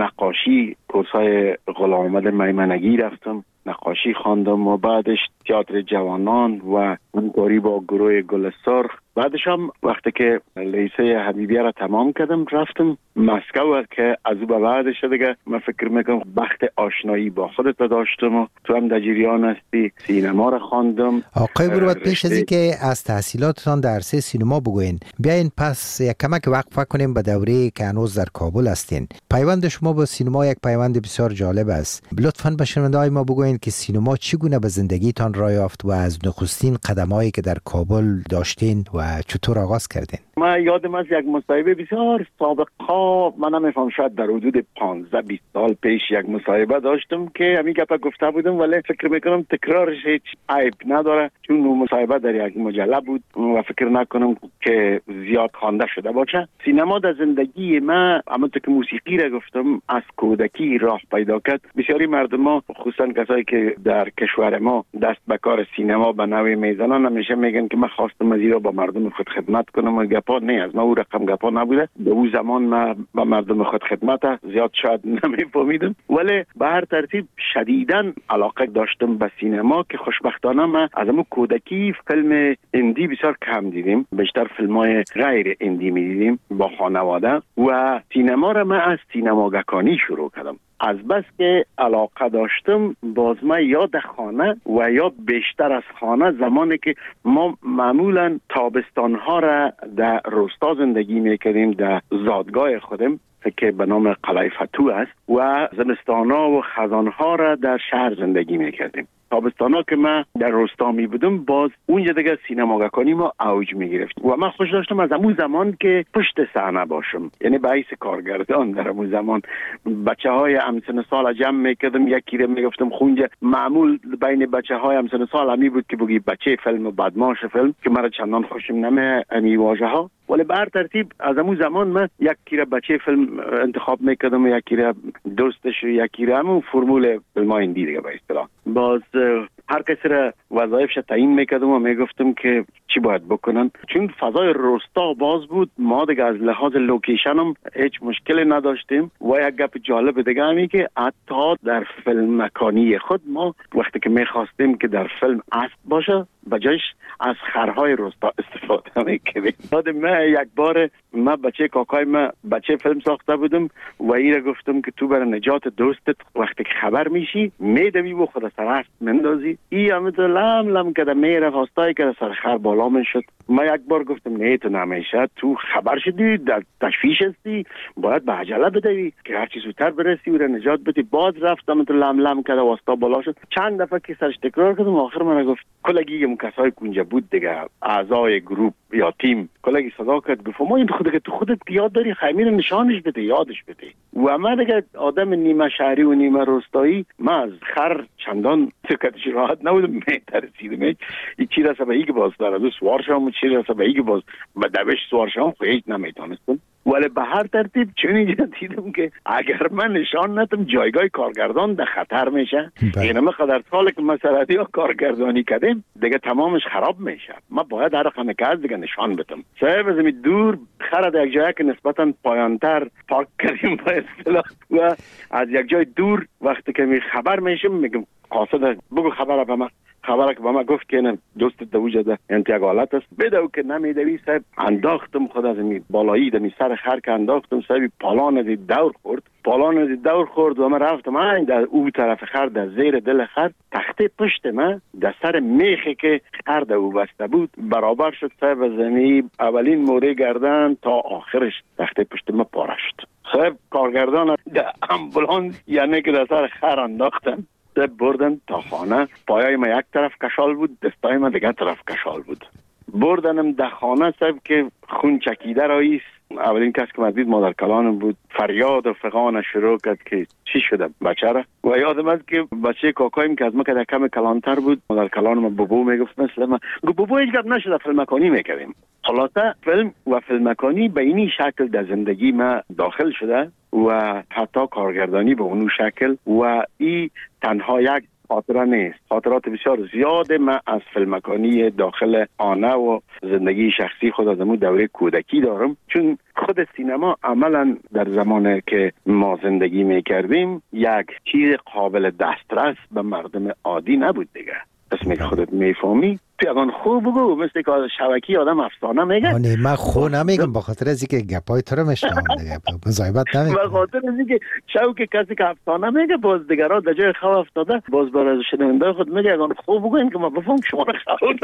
نقاشی کورسای غلام محمد میمنگی رفتم، نقاشی خواندم و بعدش تئاتر جوانان و همکاری با گروه گل سرخ. بعدش هم وقتی که لیسه حبیبیه را تمام کردم رفتم مسکو که از او به بعدش دیگه من فکر میکنم بخت آشنایی با خودت داشتم و تو هم در جریان هستی. سینما را خواندم. آقای مروت، پیش از اینکه از تحصیلاتتان در عرصه سینما بگوین بیاین پس یک کمک وقفه کنیم به دوره که هنوز در کابل هستین. پیوند شما با سینما یک پیوند بسیار جالب است. لطفاً به شنونده‌های ما بگوین که سینما چگونه به زندگیتان راه یافت و از نخستین قدمایی که در کابل داشتین و چطور آغاز کردین؟ من یادم از یک مصاحبه بسیار سابقا، من نمیفهم شاید در حدود 15-20 سال پیش یک مصاحبه داشتم که همین گپ گفته بودم، ولی فکر میکنم تکرارش هیچ عیب نداره چون اون مصاحبه در یک مجله بود و فکر نکنم که زیاد خوانده شده باشه. سینما در زندگی من همونطور که موسیقی را گفتم از کودکی راه پیدا کرد. بسیاری مردم ها خصوصا کسایی که در کشور ما دست به کار سینما به نوعی میزنن همیشه میگن که من خواستم از ایرا با مردم خود خدمت کنم و گپا نه از ما او رقم گپا نبوده. به اون زمان من با مردم خود خدمت زیاد شاید نمیفهمیدم، ولی به هر ترتیب شدیداً علاقه داشتم به سینما که خوشبختانه من از همون کودکی فیلم هندی بسیار کم دیدیم، بیشتر فیلم‌های غیر هندی می‌دیدیم با خانواده و سینما را من از سینماگکانی شروع کردم. از بس که علاقه داشتم باز من یا در خانه و یا بیشتر از خانه، زمانی که ما معمولا تابستانها را در روستا زندگی میکردیم در زادگاه خودم که به نام قلعه فتو است و زمستانها و خزانها را در شهر زندگی میکردیم. تابستانا که من در روستا می بودم باز اونجا دیگه سینماگکانی ما اوج می گرفت و من خوش داشتم از همون زمان که پشت صحنه باشم، یعنی به حیث کارگردان در همون زمان بچه های همسن سال جمع میکردم، یکی رو میگفتم خونجا. معمول بین بچه های همسن سال همی بود که بگی بچه فیلم و بدماش فیلم که مرا چندان خوشم نمی امی واژه ها، ولی به هر ترتیب از همون زمان من یکی رو بچه فیلم انتخاب میکردم و یکی رو دوستش و یکی رو همون فرمول فیلم های هندی دیگه به اصطلاح. باز هر کسی را وظایفش تعیین میکردم و میگفتم که چی باید بکنن. چون فضای روستا باز بود ما دیگه از لحاظ لوکیشن هم هیچ مشکلی نداشتیم و یک گپ جالب دیگه همی که حتی در فیلم مکانی خود ما وقتی که میخواستیم که در فیلم اسب باشه بجایش از خرهای روستا استفاده میکردیم. من یک بار من بچه کاکای من بچه فیلم ساخته بودم و ایره گفتم که تو برای نجات دوستت وقتی که خبر میشی میدوی و خود سر اسب مندازی. ای همه لم لم کده میره خواستای که سر خر بالا من شد. من یک بار گفتم نه تو نمیشه، تو خبر شدی در تشویش هستی باید به عجله بدوی که هرچی زودتر برسی و نجات بدی. باز رفتم تو لم لم کده واسطا بالا شد. چند دفعه که سرش تکرار کردم آخر من گفت کلگی اون کسای کنجا بود دیگه اعضای گروپ یا تیم کلگی صدا کرد گفت ما این خودت یاد داری خیمه نشانش بده یادش بده. و من دیگه آدم نیمه شهری و نیمه روستایی من از خر چندان سکتش راحت نبودم، میترسیدم این چی رسه به ایگه باز داره سوار شام و چی رسه به ایگه باز به دوش سوار شام هیچ نمیتونستم. ولی به هر ترتیب چون اینجا دیدم که اگر من نشان ندم جایگاه کارگردان در خطر میشه. این همه قدر ساله که مسئله ها کارگردانی کردیم دیگه تمامش خراب میشه. من باید هر خانه که از دیگه نشان بدم. صاحب از می دور خره در یک جایی که نسبتا پایانتر پارک کردیم با اصطلاح و از یک جای دور وقتی که می خبر میشم میگم قاصد بگو خبر به من. خبره که با من گفت که این دوست دوجه ده انتقالات است بدو که نمیدوی. صاحب انداختم خود از این بالایی دمی سر خر که انداختم صاحب پالان از دور خورد و من رفتم این در او طرف خر در زیر دل خر تخته پشت من در سر میخی که خر در او بسته بود برابر شد. صاحب از زمین اولین موره گردن تا آخرش تخته پشت من پاره شد. صاحب کارگردان در امبولانس یعنی که در سر خر انداختن بردن تا خانه. پایای ما یک طرف کشال بود، دستای ما دیگه طرف کشال بود. بردنم در خانه صاحب که خون چکیده راییست اولین کس که دید مادر کلانم بود. فریاد و فغان شروع کرد که چی شده بچه را. و یادم است که بچه کاکایم که از ما که کم کلانتر بود، مادر کلانم بابو میگفت مثل ما، بابو هیچ گپ نشده، فیلمکانی میکردیم. خلاصه فیلم و فیلمکانی به اینی شکل در زندگی ما داخل شده و حتی کارگردانی به اونو شکل. و این تنها یک خاطره نیست، خاطرات بسیار زیاد من از فیلمکانی داخل آنه و زندگی شخصی خود از امون دوره کودکی دارم. چون خود سینما عملا در زمانی که ما زندگی میکردیم یک چیز قابل دسترس به مردم عادی نبود دیگه. اسمی که خودت میفهمی پیغان خوب بگو، مثل که شبکی آدم افسانه میگه. نه من خو نمیگم، به خاطر از اینکه گپای تو رو میشنوم دیگه، مزایبت نمیگم. به خاطر از اینکه شوک کسی که افسانه میگه باز دیگرها در جای خواب افتاده، باز برای شنونده خود میگه اگه خوب بگوین که ما بفهم شما رو خو.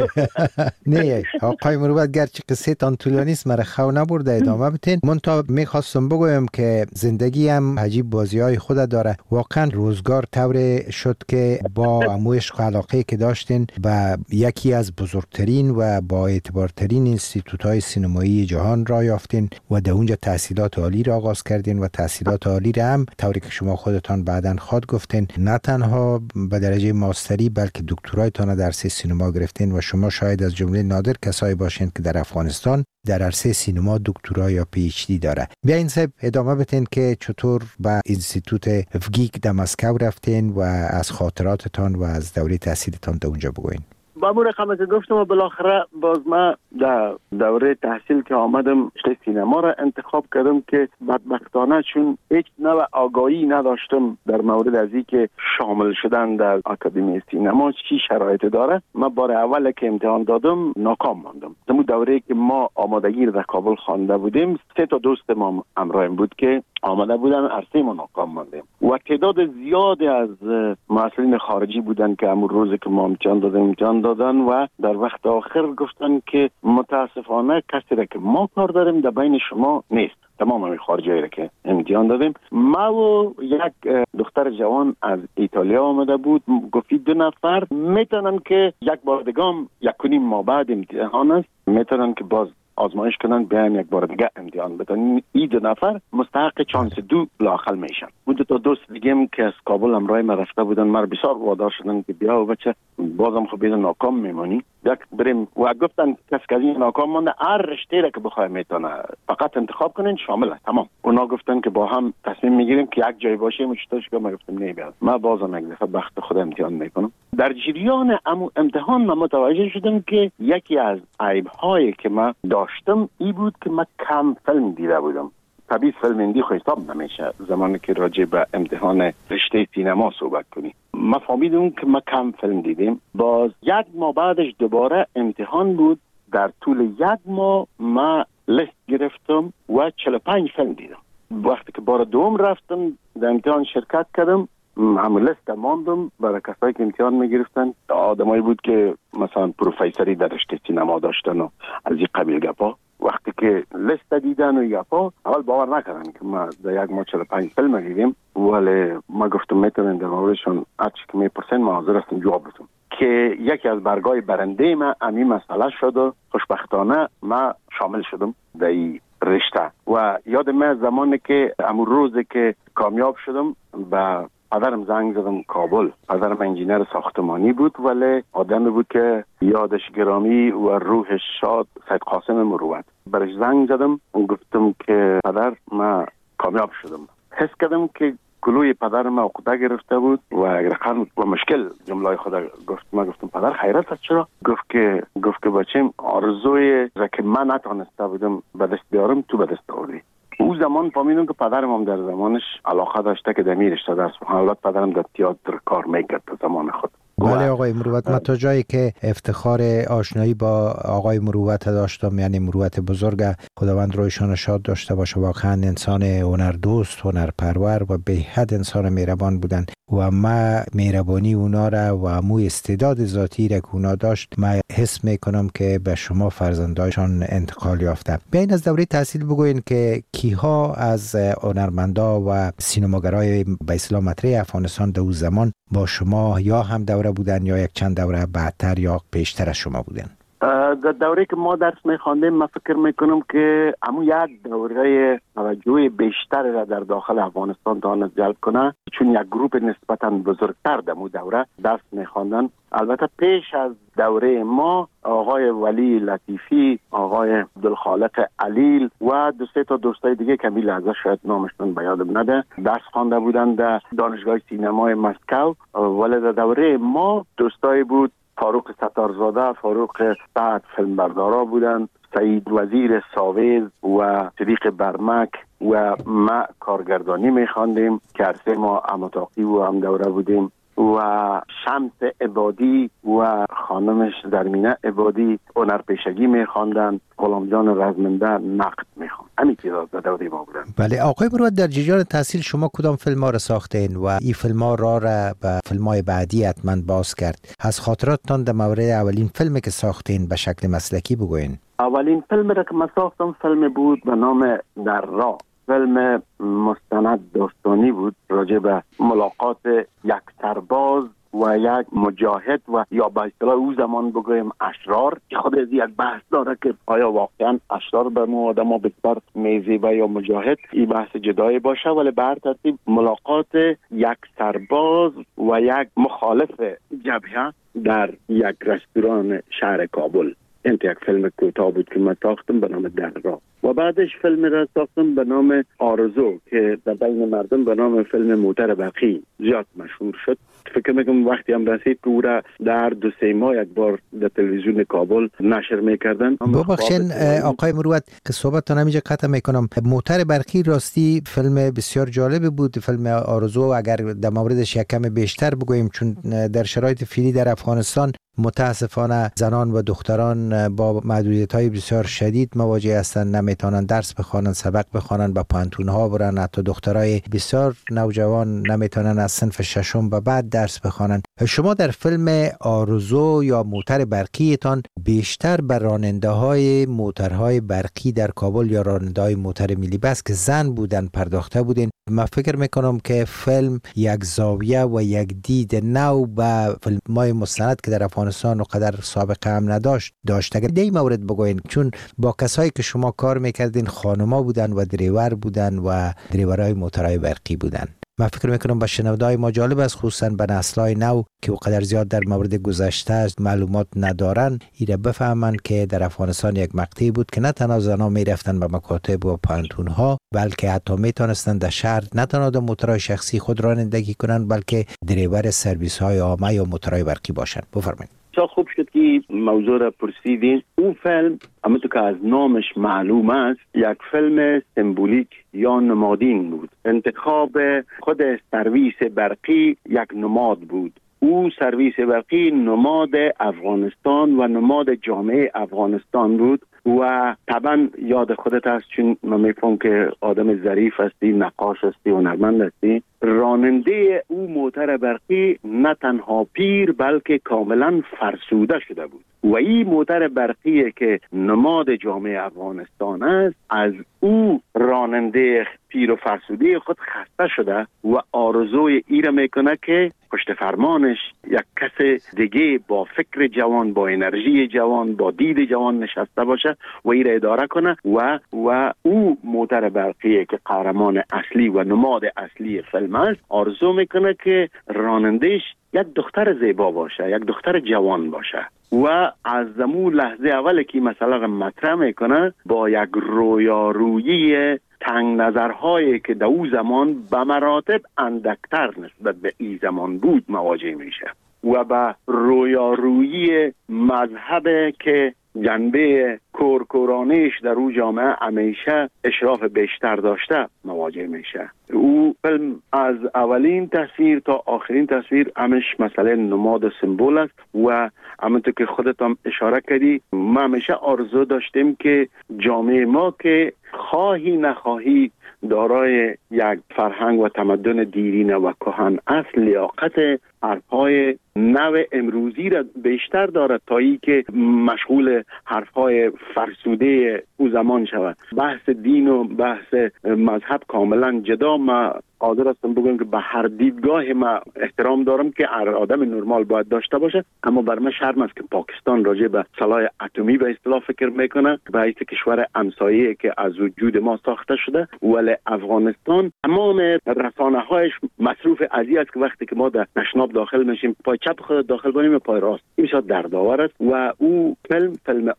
نه آقای مروت، گرچه قصه تان طولانی است مرا خو نبرده، ادامه بتین. من تا میخواستم بگویم که زندگی هم عجیب بازی‌های خود داره. واقعا روزگار طور شد که با عشق و علاقه که داشتین و یکی از بزرگترین و با اعتبارترین انستیتوت‌های سینمایی جهان را یافتین و در اونجا تحصیلات عالی را آغاز کردین و تحصیلات عالی را هم طوری که شما خودتان بعداً خود گفتین نه تنها به درجه ماستری بلکه دکترایتان در عرصه سینما گرفتین و شما شاید از جمله نادر کسایی باشین که در افغانستان در عرصه سینما دکترا یا پی اچ دی داره. بیاین صاحب ادامه بدین که چطور به انستیتوت افگیک در مسکو رفتین و از خاطراتتان و از دوره تحصیلتان در اونجا بگوین. با مو رقمی که گفتم و بالاخره باز ما در دوره تحصیل که آمدم رشته سینما را انتخاب کردم که بدبختانه چون هیچ نوع آگاهی نداشتم در مورد از این که شامل شدن در آکادمی سینما چی شرایط داره. من بار اول که امتحان دادم ناکام ماندم. در دوره که ما آمادگی را در کابل خوانده بودیم 3 تا دوست ما همراهم بود که آماده بودن، عرصه ما ناکام ماندیم و تعداد زیادی از مسئولین خارجی بودن که همون روز که ما امتحان دادن و در وقت آخر گفتن که متاسفانه کسی را که ما کار داریم در بین شما نیست. تمام همین خارجی را که امتحان دادیم. ما و یک دختر جوان از ایتالیا آمده بود، گفتی 2 نفر میتونن که یک بار دیگه 1.5 ماه بعد امتحان است میتونن که باز آزمایش کنن بیان یک بار دیگه امتحان بدن. این 2 نفر مستحق چانس 2 لااقل میشن. بود 2 تا دوست دیگه که از کابل همراه ما رفته بودن، ما بسیار وادار شدن که بیا و بچه بازم خب بیاد ناکام میمونی یک بریم و گفتن کسی که ناکام مونده هر رشته را که بخوای میتونه فقط انتخاب کنین شامل است. تمام. اونا گفتن که با هم تصمیم میگیریم که یک جای باشیم. چطورش که ما گفتم نه بیاد ما بازم یک دفعه بخت خود امتحان میکنم. در جریان امتحان من متوجه شدم که یکی از عیب‌هایی که من داشتم این بود که من کم فیلم دیده بودم. طبیعی فیلم هندی خو حساب نمیشه زمانی که راجع به امتحان رشته سینما صحبت کنی. ما فهمیدم که ما کم فیلم دیدیم. باز 1 ماه بعدش دوباره امتحان بود. در طول 1 ماه ما لیست گرفتم و 45 فیلم دیدم. وقتی که بار دوم رفتم در امتحان شرکت کردم همون لیست ماندم برای کسایی که امتحان میگرفتن. آدمایی بود که مثلا پروفیسوری در رشته سینما داشتن و از این قبیل گپا. وقتی که لیست دیدن و گپا اول باور نکردن که ما در 1 ماه 45 فیلم دیدیم، ولی ما گفتم میتونن در موردشون هرچی که میپرسن ما حاضر هستیم جواب بدیم. که یکی از برگای برنده ما همین مسئله شد و خوشبختانه ما شامل شدم در این رشته. و یاد من زمانی که همون روزی که کامیاب شدم با پدرم زنگ زدم کابل. پدرم انجینر ساختمانی بود ولی آدمی بود که یادش گرامی و روحش شاد، سید قاسم مروت. برش زنگ زدم و گفتم که پدر من کامیاب شدم. حس کردم که کلوی پدرم عقده گرفته بود و رقم و مشکل جمله خدا گفت. من گفتم پدر خیرت است چرا؟ گفت که بچم آرزوی را که من نتونسته بودم به دست بیارم تو به دست آوردی. او زمان فهمیدم که پدرم هم در زمانش علاقه داشته که در رشته درس بخونه. اولاد پدرم در تئاتر کار میکرد در زمان خود. بله آقای مروت، من تا جایی که افتخار آشنایی با آقای مروت داشتم، یعنی مروت بزرگ، خداوند رویشان شاد داشته باشه، واقعا انسان هنردوست، هنرپرور و به حد انسان مهربان بودن و ما مهربانی اونا را و مو استعداد ذاتی را که اونا داشت ما حس میکنم که به شما فرزندایشان انتقال یافته. بیاین از دوره تحصیل بگوین که کیها از هنرمندا و سینماگرای به اصطلاح مطرح افغانستان در اون زمان با شما یا هم دوره بودن یا یک چند دوره بعدتر یا پیشتر از شما بودن؟ در دوره که ما درس می‌خواندیم من فکر میکنم که همون یک دوره توجه بیشتر را در داخل افغانستان تواند جلب کنه، چون یک گروه نسبتاً بزرگتر در اون دوره درس می‌خواندن. البته پیش از دوره ما آقای ولی لطیفی، آقای عبدالخالق علیل و دو سه تا دوستای دیگه که می لحظه شاید نامشون به یادم نده درس خوانده بودن در دانشگاه سینمای مسکو. ولی در دوره ما دوستای بود فاروق ستارزاده، فاروق سعد فیلمبردارا بودن، سعید وزیر ساویز و صدیق برمک و ما کارگردانی می‌خواندیم که هر سه ما اماتاقی و هم دوره بودیم و شمس عبادی و خانمش درمینه عبادی هنرپیشگی می‌خواندن، غلامجان رزمنده نقد می‌خواند. همین چیزا در دوره ما بودن. بله آقای مروت، در جریان تحصیل شما کدام فیلم‌ها را ساختین و این فیلم‌ها را به فیلم‌های بعدی حتما باز کرد؟ از خاطراتتان در مورد اولین فیلمی که ساختین به شکل مسلکی بگوین. اولین فیلم را که من ساختم فیلم بود به نام در راه. فیلم مستند داستانی بود راجع به ملاقات یک سرباز و یک مجاهد و یا به اصطلاح او زمان بگویم اشرار. خود از یک بحث داره که آیا واقعا اشرار به ما آدم ها بسیار میزیبه یا مجاهد، این بحث جدایی باشه، ولی به هر ترتیب ملاقات یک سرباز و یک مخالف جبهه در یک رستوران شهر کابل. این یک فیلم کوتاه بود که من ساختم به نام در راه و بعدش فیلم را ساختم به نام آرزو که در بین مردم به نام فیلم موتر برقی زیاد مشهور شد. فکر میکنم وقتی هم رسید که او را در 2-3 ماه یک بار در تلویزیون کابل نشر میکردن. ببخشین آقای مروت که صحبتتان همینجا قطع میکنم. موتر برقی راستی فیلم بسیار جالب بود. فیلم آرزو اگر در موردش یک کم بیشتر بگوییم، چون در شرایط فعلی در افغانستان متاسفانه زنان و دختران با محدودیت‌های بسیار شدید مواجه هستند، نمیتونن درس بخوانن، سبق بخوانن، با پانتون‌ها برن. حتی دخترای بسیار نوجوان نمیتونن از صنف ششم به بعد درس بخوانن. شما در فیلم آرزو یا موتر برقیتان بیشتر بر راننده‌های موترهای برقی در کابل یا راننده‌های موتر ملی بس که زن بودن پرداخته بودین. من فکر میکنم که فیلم یک زاویه و یک دید نو به فیلم‌های مستند که در افغانستان و قدر سابقه هم داشت. اگر دی مورد بگوین، چون با کسایی که شما کار میکردین خانما بودن و دریور بودن و دریورای موترهای برقی بودن. من فکر میکنم با شنونده‌های ما جالب است، خصوصا به نسل‌های نو که قدر زیاد در مورد گذشته معلومات ندارن، ایره بفهمن که در افغانستان یک مقطعی بود که نه تنها زن‌ها میرفتن به مکاتب و پانتون‌ها، بلکه حتی میتونستن در شهر نه تنها در موترهای شخصی خود رانندگی کنن، بلکه دریور سرویس‌های عامه یا موترهای برقی باشن. بفرمایید. خوب شد که موضوع را پرسیدین. اون فیلم همونطور که از نامش معلوم است یک فیلم سمبولیک یا نمادین بود. انتخاب خود سرویس برقی یک نماد بود. او سرویس برقی نماد افغانستان و نماد جامعه افغانستان بود و طبعا یاد خودت هست، چون من میفهم که آدم ظریف هستی، نقاش هستی، هنرمند هستی. راننده او موتر برقی نه تنها پیر بلکه کاملا فرسوده شده بود و این موتر برقی که نماد جامعه افغانستان است، از او راننده پیر و فرسوده خود خسته شده و آرزوی ای را میکنه که پشت فرمانش یک کس دیگه با فکر جوان، با انرژی جوان، با دید جوان نشسته باشه و ای را اداره کنه و او موتر برقی که قهرمان اصلی و نماد اصلی فیلم است، آرزو میکنه که رانندهش یک دختر زیبا باشه، یک دختر جوان باشه و از زمون لحظه اول که مثلا مطرح میکنه با یک رویارویی تنگ نظرهایی که در او زمان به مراتب اندکتر نسبت به این زمان بود مواجه میشه و به رویارویی مذهب که جنبه کورکورانیش در او جامعه همیشه اشراف بیشتر داشته مواجه میشه. او فیلم از اولین تصویر تا آخرین تصویر همش مسئله نماد و سمبول است و همونطور که خودت هم اشاره کردی ما همیشه آرزو داشتیم که جامعه ما که خواهی نخواهی دارای یک فرهنگ و تمدن دیرینه و کهن اصل، لیاقت حرفهای نو امروزی را بیشتر دارد تا ای که مشغول حرفهای فرسوده او زمان شود. بحث دین و بحث مذهب کاملا جدا. ما حاضر هستم بگم که به هر دیدگاه ما احترام دارم که هر آدم نرمال باید داشته باشه، اما بر من شرم است که پاکستان راجع به سلاح اتمی به اصطلاح فکر میکنه، به کشور همسایه که از وجود ما ساخته شده، ولی افغانستان تمام رسانه‌هایش مصروف ازی است که وقتی که ما در تشناب داخل میشیم پای چپ خود داخل کنیم پای راست. این بسیار دردآور است و او فیلم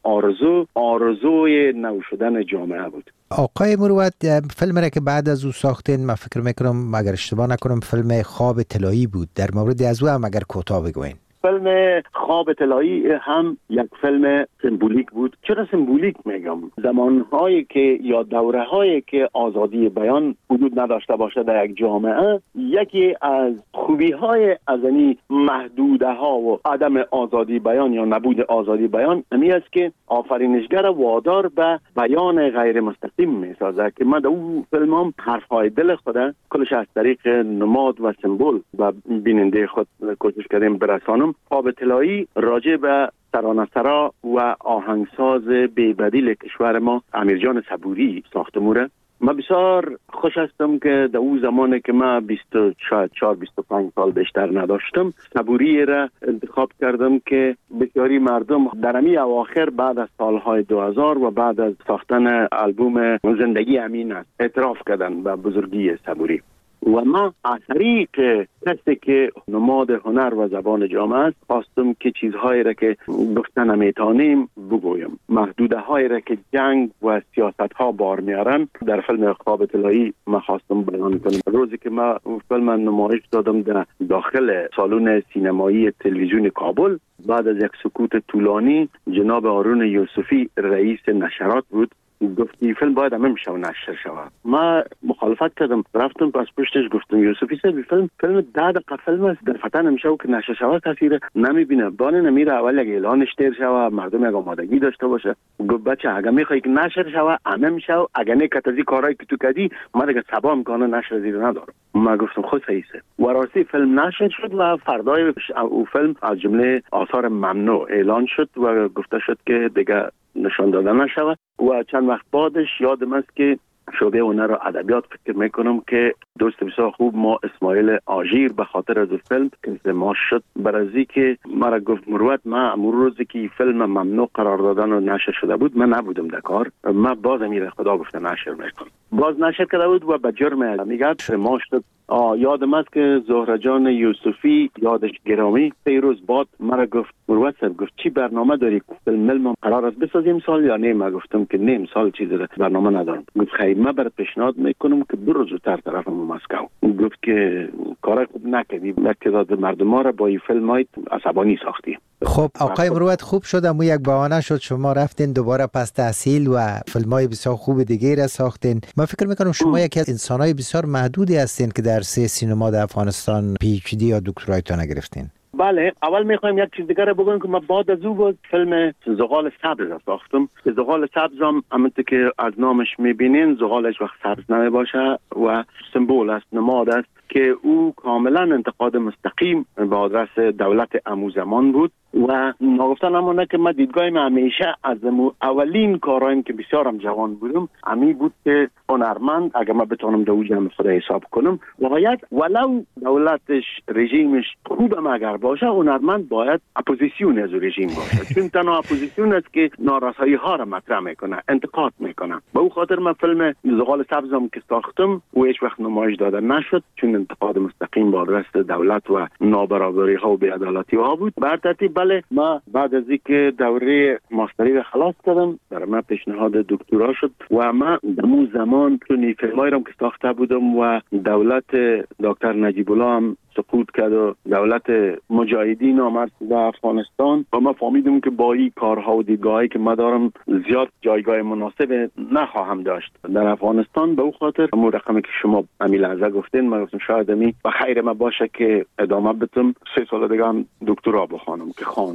آرزوی نو شدن جامعه بود. آقای مروت، فیلم را که بعد از او ساختین، من فکر میکنم اگر اشتباه نکنم فیلم خواب طلایی بود، در مورد از او هم اگر کوتاه بگوین. فیلم خواب طلایی هم یک فیلم سمبولیک بود. چرا سمبولیک میگم؟ زمانهایی که یا دورهایی که آزادی بیان وجود نداشته باشه در یک جامعه، یکی از خوبی‌های از این محدوده‌ها و عدم آزادی بیان یا نبود آزادی بیان امی است که آفرینشگر وادار به بیان غیر مستقیم میسازه که من در اون فیلمام حرف‌های دل خود کلش از طریق نماد و سمبل و بیننده خود کوشش کردیم برسانم. خواب طلایی راجع به ترانه‌سرا و آهنگساز بی‌بدیل کشور ما امیرجان صبوری ساخته موره. من بسیار خوش هستم که در اون زمانی که من 24-25 سال بیشتر نداشتم، صبوری را انتخاب کردم که بسیاری مردم در امی اواخر بعد از سالهای 2000 و بعد از ساختن آلبوم زندگی امین است اعتراف کردن به بزرگی صبوری. و ما از طریق کسی که نماد هنر و زبان جامعه است خواستم که چیزهایی را که گفتن نمیتانیم بگویم، محدوده هایی را که جنگ و سیاست ها بار میارن در فیلم خواب طلایی من خواستم بیان کنم. روزی که من فیلم نمایش دادم در داخل سالن سینمایی تلویزیون کابل، بعد از یک سکوت طولانی جناب هارون یوسفی رئیس نشرات بود گفتی فیلم باید همه میشه و نشر شود. ما مخالفت کردم، رفتم پس پشتش گفتم یوسفی صاحب فیلم 10 دقیقه فیلم است، در فتن نمیشه و که نشر شود کسی نمیبینه، بانه نمیره اول یک اعلانش تیر شود مردم یک آمادگی داشته باشه. گفت بچه اگه میخوای که نشر شود همه میشه و اگه نه کتازی کارایی که تو کردی ما دیگه صبا امکانه نشر زیر ندارم. ما گفتم خود صحیحه و راستی فیلم نشر شد و فردای او فیلم از جمله آثار ممنوع اعلان شد و گفته شد که دیگه نشان داده نشود. و چند وقت بعدش یادم است که شعبه هنر و ادبیات فکر میکنم که دوست بسیار خوب ما اسماعیل آژیر به خاطر از فیلم که ما شد برازی که مرا گفت مروت ما امور روزی که فیلم ممنوع قرار دادن و نشر شده بود من نبودم در کار، من باز میره خدا گفته نشر میکنم، باز نشر کرده بود و به جرم میگه ما شد. یادم است که زهره جان یوسفی یادش گرامی پیروز باد مرا گفت مروت صاحب گفت چی برنامه داری فیلم قرار است بسازیم سال یا نه؟ من گفتم که نه سال چیزی برنامه ندارم. گفت خیر من برات پیشنهاد میکنم که برو زودتر طرف مسکو. گفت که کار خوب نکردی، تعداد مردم ما را با این فیلمای عصبانی ساختی. خب آقای مروت خوب شد امو یک بهانه شد شما رفتین دوباره پس تحصیل و فیلمای بسیار خوب دیگه را ساختین. من فکر میکنم شما یکی از انسانای بسیار محدودی هستین که در سینما در افغانستان پی اچ دی یا دکترایتون گرفتین. بله، اول میخوایم یک چیز دیگه رو بگم که من بعد از او بود فیلم زغال سبز ساختم. زغال سبز هم همونطور که از نامش میبینین زغالش وقت سبز نمیباشه و سمبول است، نماد است که او کاملا انتقاد مستقیم به آدرس دولت امو زمان بود و نگفتن همونه که من دیدگاهیم همیشه از اولین کارایم که بسیارم جوان بودم امی بود که هنرمند اگر من بتونم دو جمع خود حساب کنم باید ولو دولتش رژیمش خوبم اگر باشه هنرمند باید اپوزیسیون از رژیم باشه، چون تنها اپوزیسیون است که نارسایی ها را مطرح میکنه، انتقاد میکنه. به او خاطر من فیلم زغال سبزم که ساختم و هیچ وقت نمایش داده نشد چون انتقاد مستقیم با آدرس دولت و نابرابری ها و بی‌عدالتی ها بود. بر ترتیب بله، ما بعد از اینکه دوره ماستری رو خلاص کردم برای من پیشنهاد دکترا شد و من در اون زمان چون فیلمایی رو که ساخته بودم و دولت دکتر نجیب الله هم سقوط کرد و دولت مجاهدین آمد در افغانستان و ما فهمیدم که با این کارها و دیدگاهی که ما دارم زیاد جایگاه مناسب نخواهم داشت در افغانستان. به او خاطر همون رقمی که شما امی لحظه گفتین من گفتم شاید امی و خیر ما باشه که ادامه بدم 3 سال دیگه هم دکترا بخوانم که خواندم.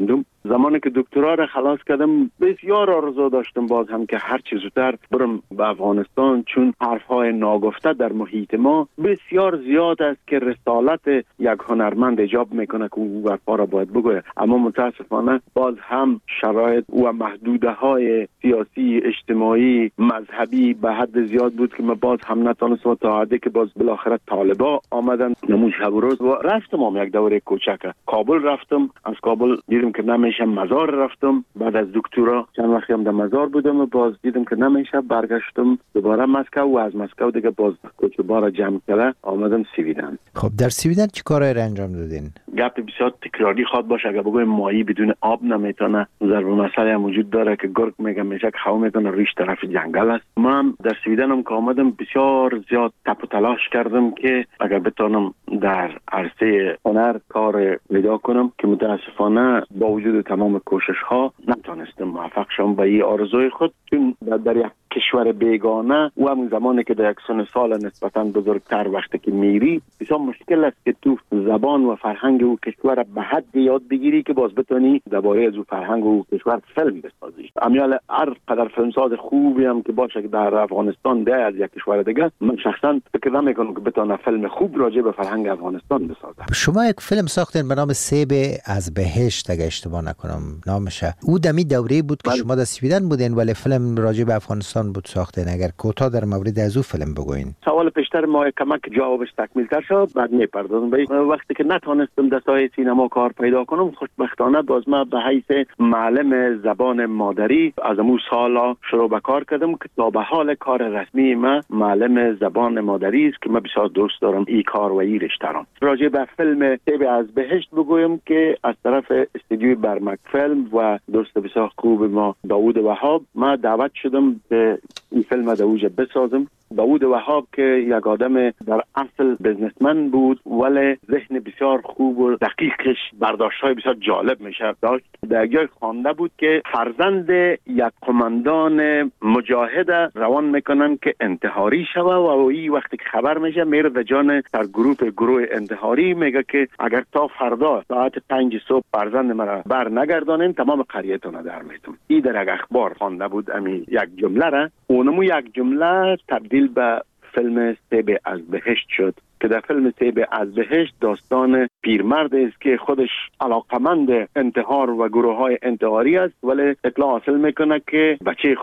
زمانی که دکترا را خلاص کردم بسیار آرزو داشتم باز هم که هر چه زودتر برم به افغانستان، چون حرفهای ناگفته در محیط ما بسیار زیاد است که رسالت یک هنرمند ایجاب میکنه که او حرفا را باید بگوید. اما متاسفانه باز هم شرایط و محدوده های سیاسی، اجتماعی، مذهبی به حد زیاد بود که من باز هم نتونستم، تا حدی که باز بالاخره طالبا آمدن نمون شب و روز و رفتم یک دوره کوچک کابل رفتم. از کابل دیدم که نمیشه، مزار رفتم. بعد از دکترا چند وقتی هم در مزار بودم و باز دیدم که نمیشه، برگشتم دوباره مسکو و از مسکو دیگه باز کوچه‌بار جمع کرده آمدم سویدن. خب در سویدن چی کارایی را انجام دادین؟ گپ بسیار تکراری خواد باشه، اگه بگویم ماهی بدون آب نمیتونه. ضرب مسئله هم وجود داره که گرگ میگه میشه که هوا میتونه ریش طرف جنگل است. من در سویدن هم که آمدم بسیار زیاد تپ و تلاش کردم که اگر بتونم در عرصه هنر کار پیدا کنم، که متاسفانه با وجود تمام کوشش ها نتونستم موفق شم به این آرزوی خود. چون در یک کشور بیگانه و همون زمانی که در یک سن سال نسبتاً بزرگتر وقتی که میری بسیار مشکل است که تو زبان و فرهنگ او کشور به حد یاد بگیری که باز بتونی درباره از او فرهنگ و کشور فیلم بسازی. امیال هر قدر فیلمساز خوبی هم که باشه که در افغانستان ده از یک کشور دیگه، من شخصا فکر نمیکنم که بتونه فیلم خوب راجع به فرهنگ افغانستان بسازه. شما یک فیلم ساختین به نام سیب از بهشت اگه اشتباه نکنم نامشه. او دمی دوره بود که شما در سویدن بودین ولی فیلم راجع به افغانستان بود ساختین. اگر کوتاه در مورد از او فیلم بگوین. سوال پیشتر ما کمک جوابش تکمیل تر شد، بعد میپردازم به وقتی که نتونستم در ساحه سینما کار پیدا کنم. خوشبختانه باز ما به حیث معلم زبان مادری از امو سالا شروع به کار کردم که تا به حال کار رسمی ما معلم زبان مادری است که من بسیار دوست دارم این کار و این رشته را. راجع به فیلم سیب از بهشت بگویم که از طرف استودیوی برمک فیلم و دوست بسیار خوب ما داوود وهاب ما دعوت شدم که این فیلم در اوج بسازم. داوود وهاب که یک آدم در اصل بزنسمن بود ولی ذهن بسیار خوب و دقیقش برداشت‌های بسیار جالب میشه داشت. در جای خوانده بود که فرزند یک قماندان مجاهد روان میکنن که انتحاری شوه و این وقتی که خبر میشه میره در جان در گروه انتحاری میگه که اگر تا فردا ساعت 5 صبح فرزند مرا بر نگردانین تمام قریتون رو در میتون. این در یک اخبار خوانده بود امی یک جمله را، اونمو یک جمله تبدیل به فیلم سیب از بهشت شد که در فیلم سیب از بهشت داستان پیرمرد است که خودش علاقمند انتحار و گروه‌های انتحاری است ولی اطلاع حاصل میکنه که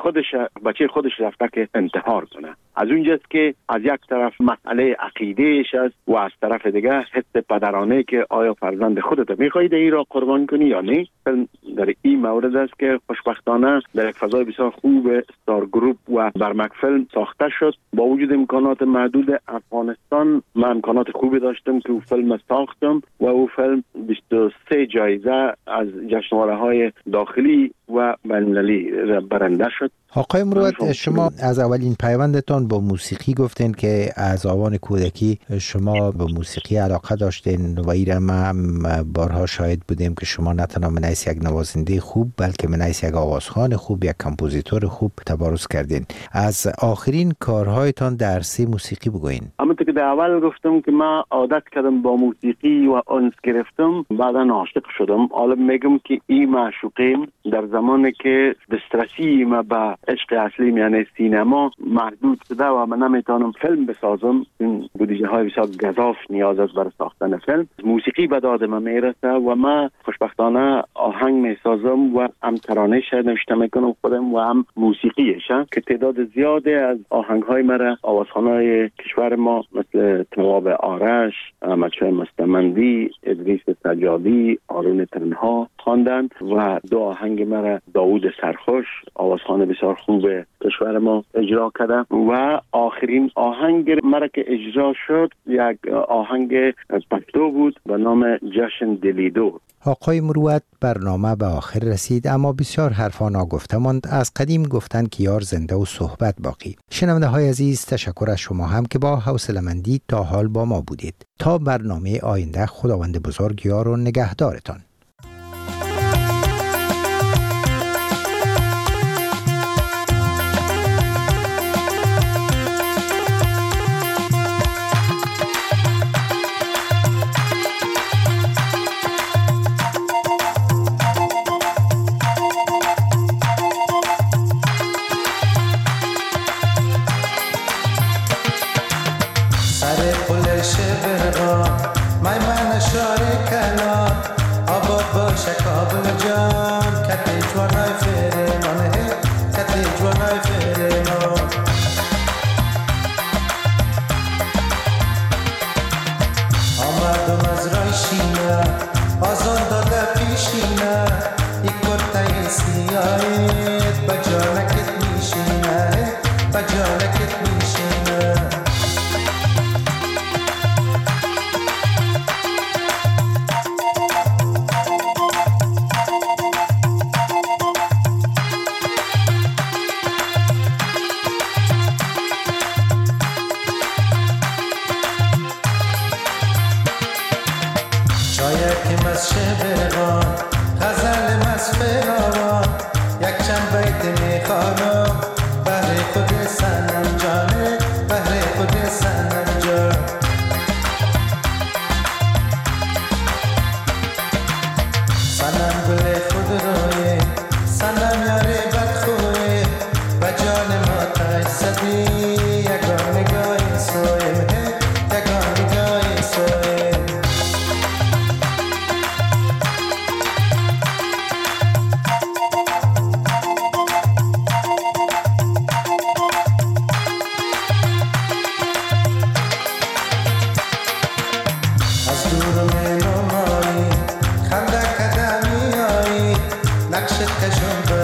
بچه خودش رفته که انتحار کنه. از اونجاست که از یک طرف مسئله عقیدهش است و از طرف دیگه حس پدرانه که آیا فرزند خودت میخوای این را قربان کنی یا نه. فیلم در این مورد است که خوشبختانه در یک فضای بسیار خوب استار گروپ و برمک فیلم ساخته شد. با وجود امکانات محدود افغانستان من امکانات خوبی داشتم که او فیلم ساختم و او فیلم 23 جایزه از جشنواره‌های داخلی و بین‌المللی برنده شد. آقای مروت، شما از اولین پیوندتان با موسیقی گفتین که از آوان کودکی شما به موسیقی علاقه داشتین و ایران ما بارها شاهد بودیم که شما نه تنها من حیث یک نوازنده خوب بلکه من حیث یک آوازخوان خوب، یک کمپوزیتور خوب تبارز کردین. از آخرین کارهایتان در عرصه موسیقی بگوین. همونطور که در اول گفتم که من عادت کردم با موسیقی و انس گرفتم، بعدا عاشق شدم. حالا میگم که این معشوقیم در زمانی که دسترسی ما به عشق اصلی یعنی سینما محدود شده و من نمیتونم فیلم بسازم. این بودجه های بسیار گزاف نیاز است برای ساختن فیلم. موسیقی به داد من میرسه و من خوشبختانه آهنگ میسازم و هم ترانه‌اش نوشته میکنم خودم و هم موسیقیش که تعداد زیاده از آهنگ های مرا آوازخوانای کشور ما مثل تواب آرش، احمدشاه مستمندی، ادریس سجادی، آرون تنها خواندند و دو آهنگ مرا داوود سرخوش آوازخوان بسیار خوب کشور ما اجرا کرده و آخرین آهنگ مرا که اجرا شد یک آهنگ پشتو بود به نام جشن دلیدو. آقای مروت، برنامه به آخر رسید اما بسیار حرفا ناگفته ماند. از قدیم گفتن که یار زنده و صحبت باقی. شنونده های عزیز، تشکر از شما هم که با حوصله‌مندی تا حال با ما بودید. تا برنامه آینده، خداوند بزرگ یار و نگهدارتان. نقش کشم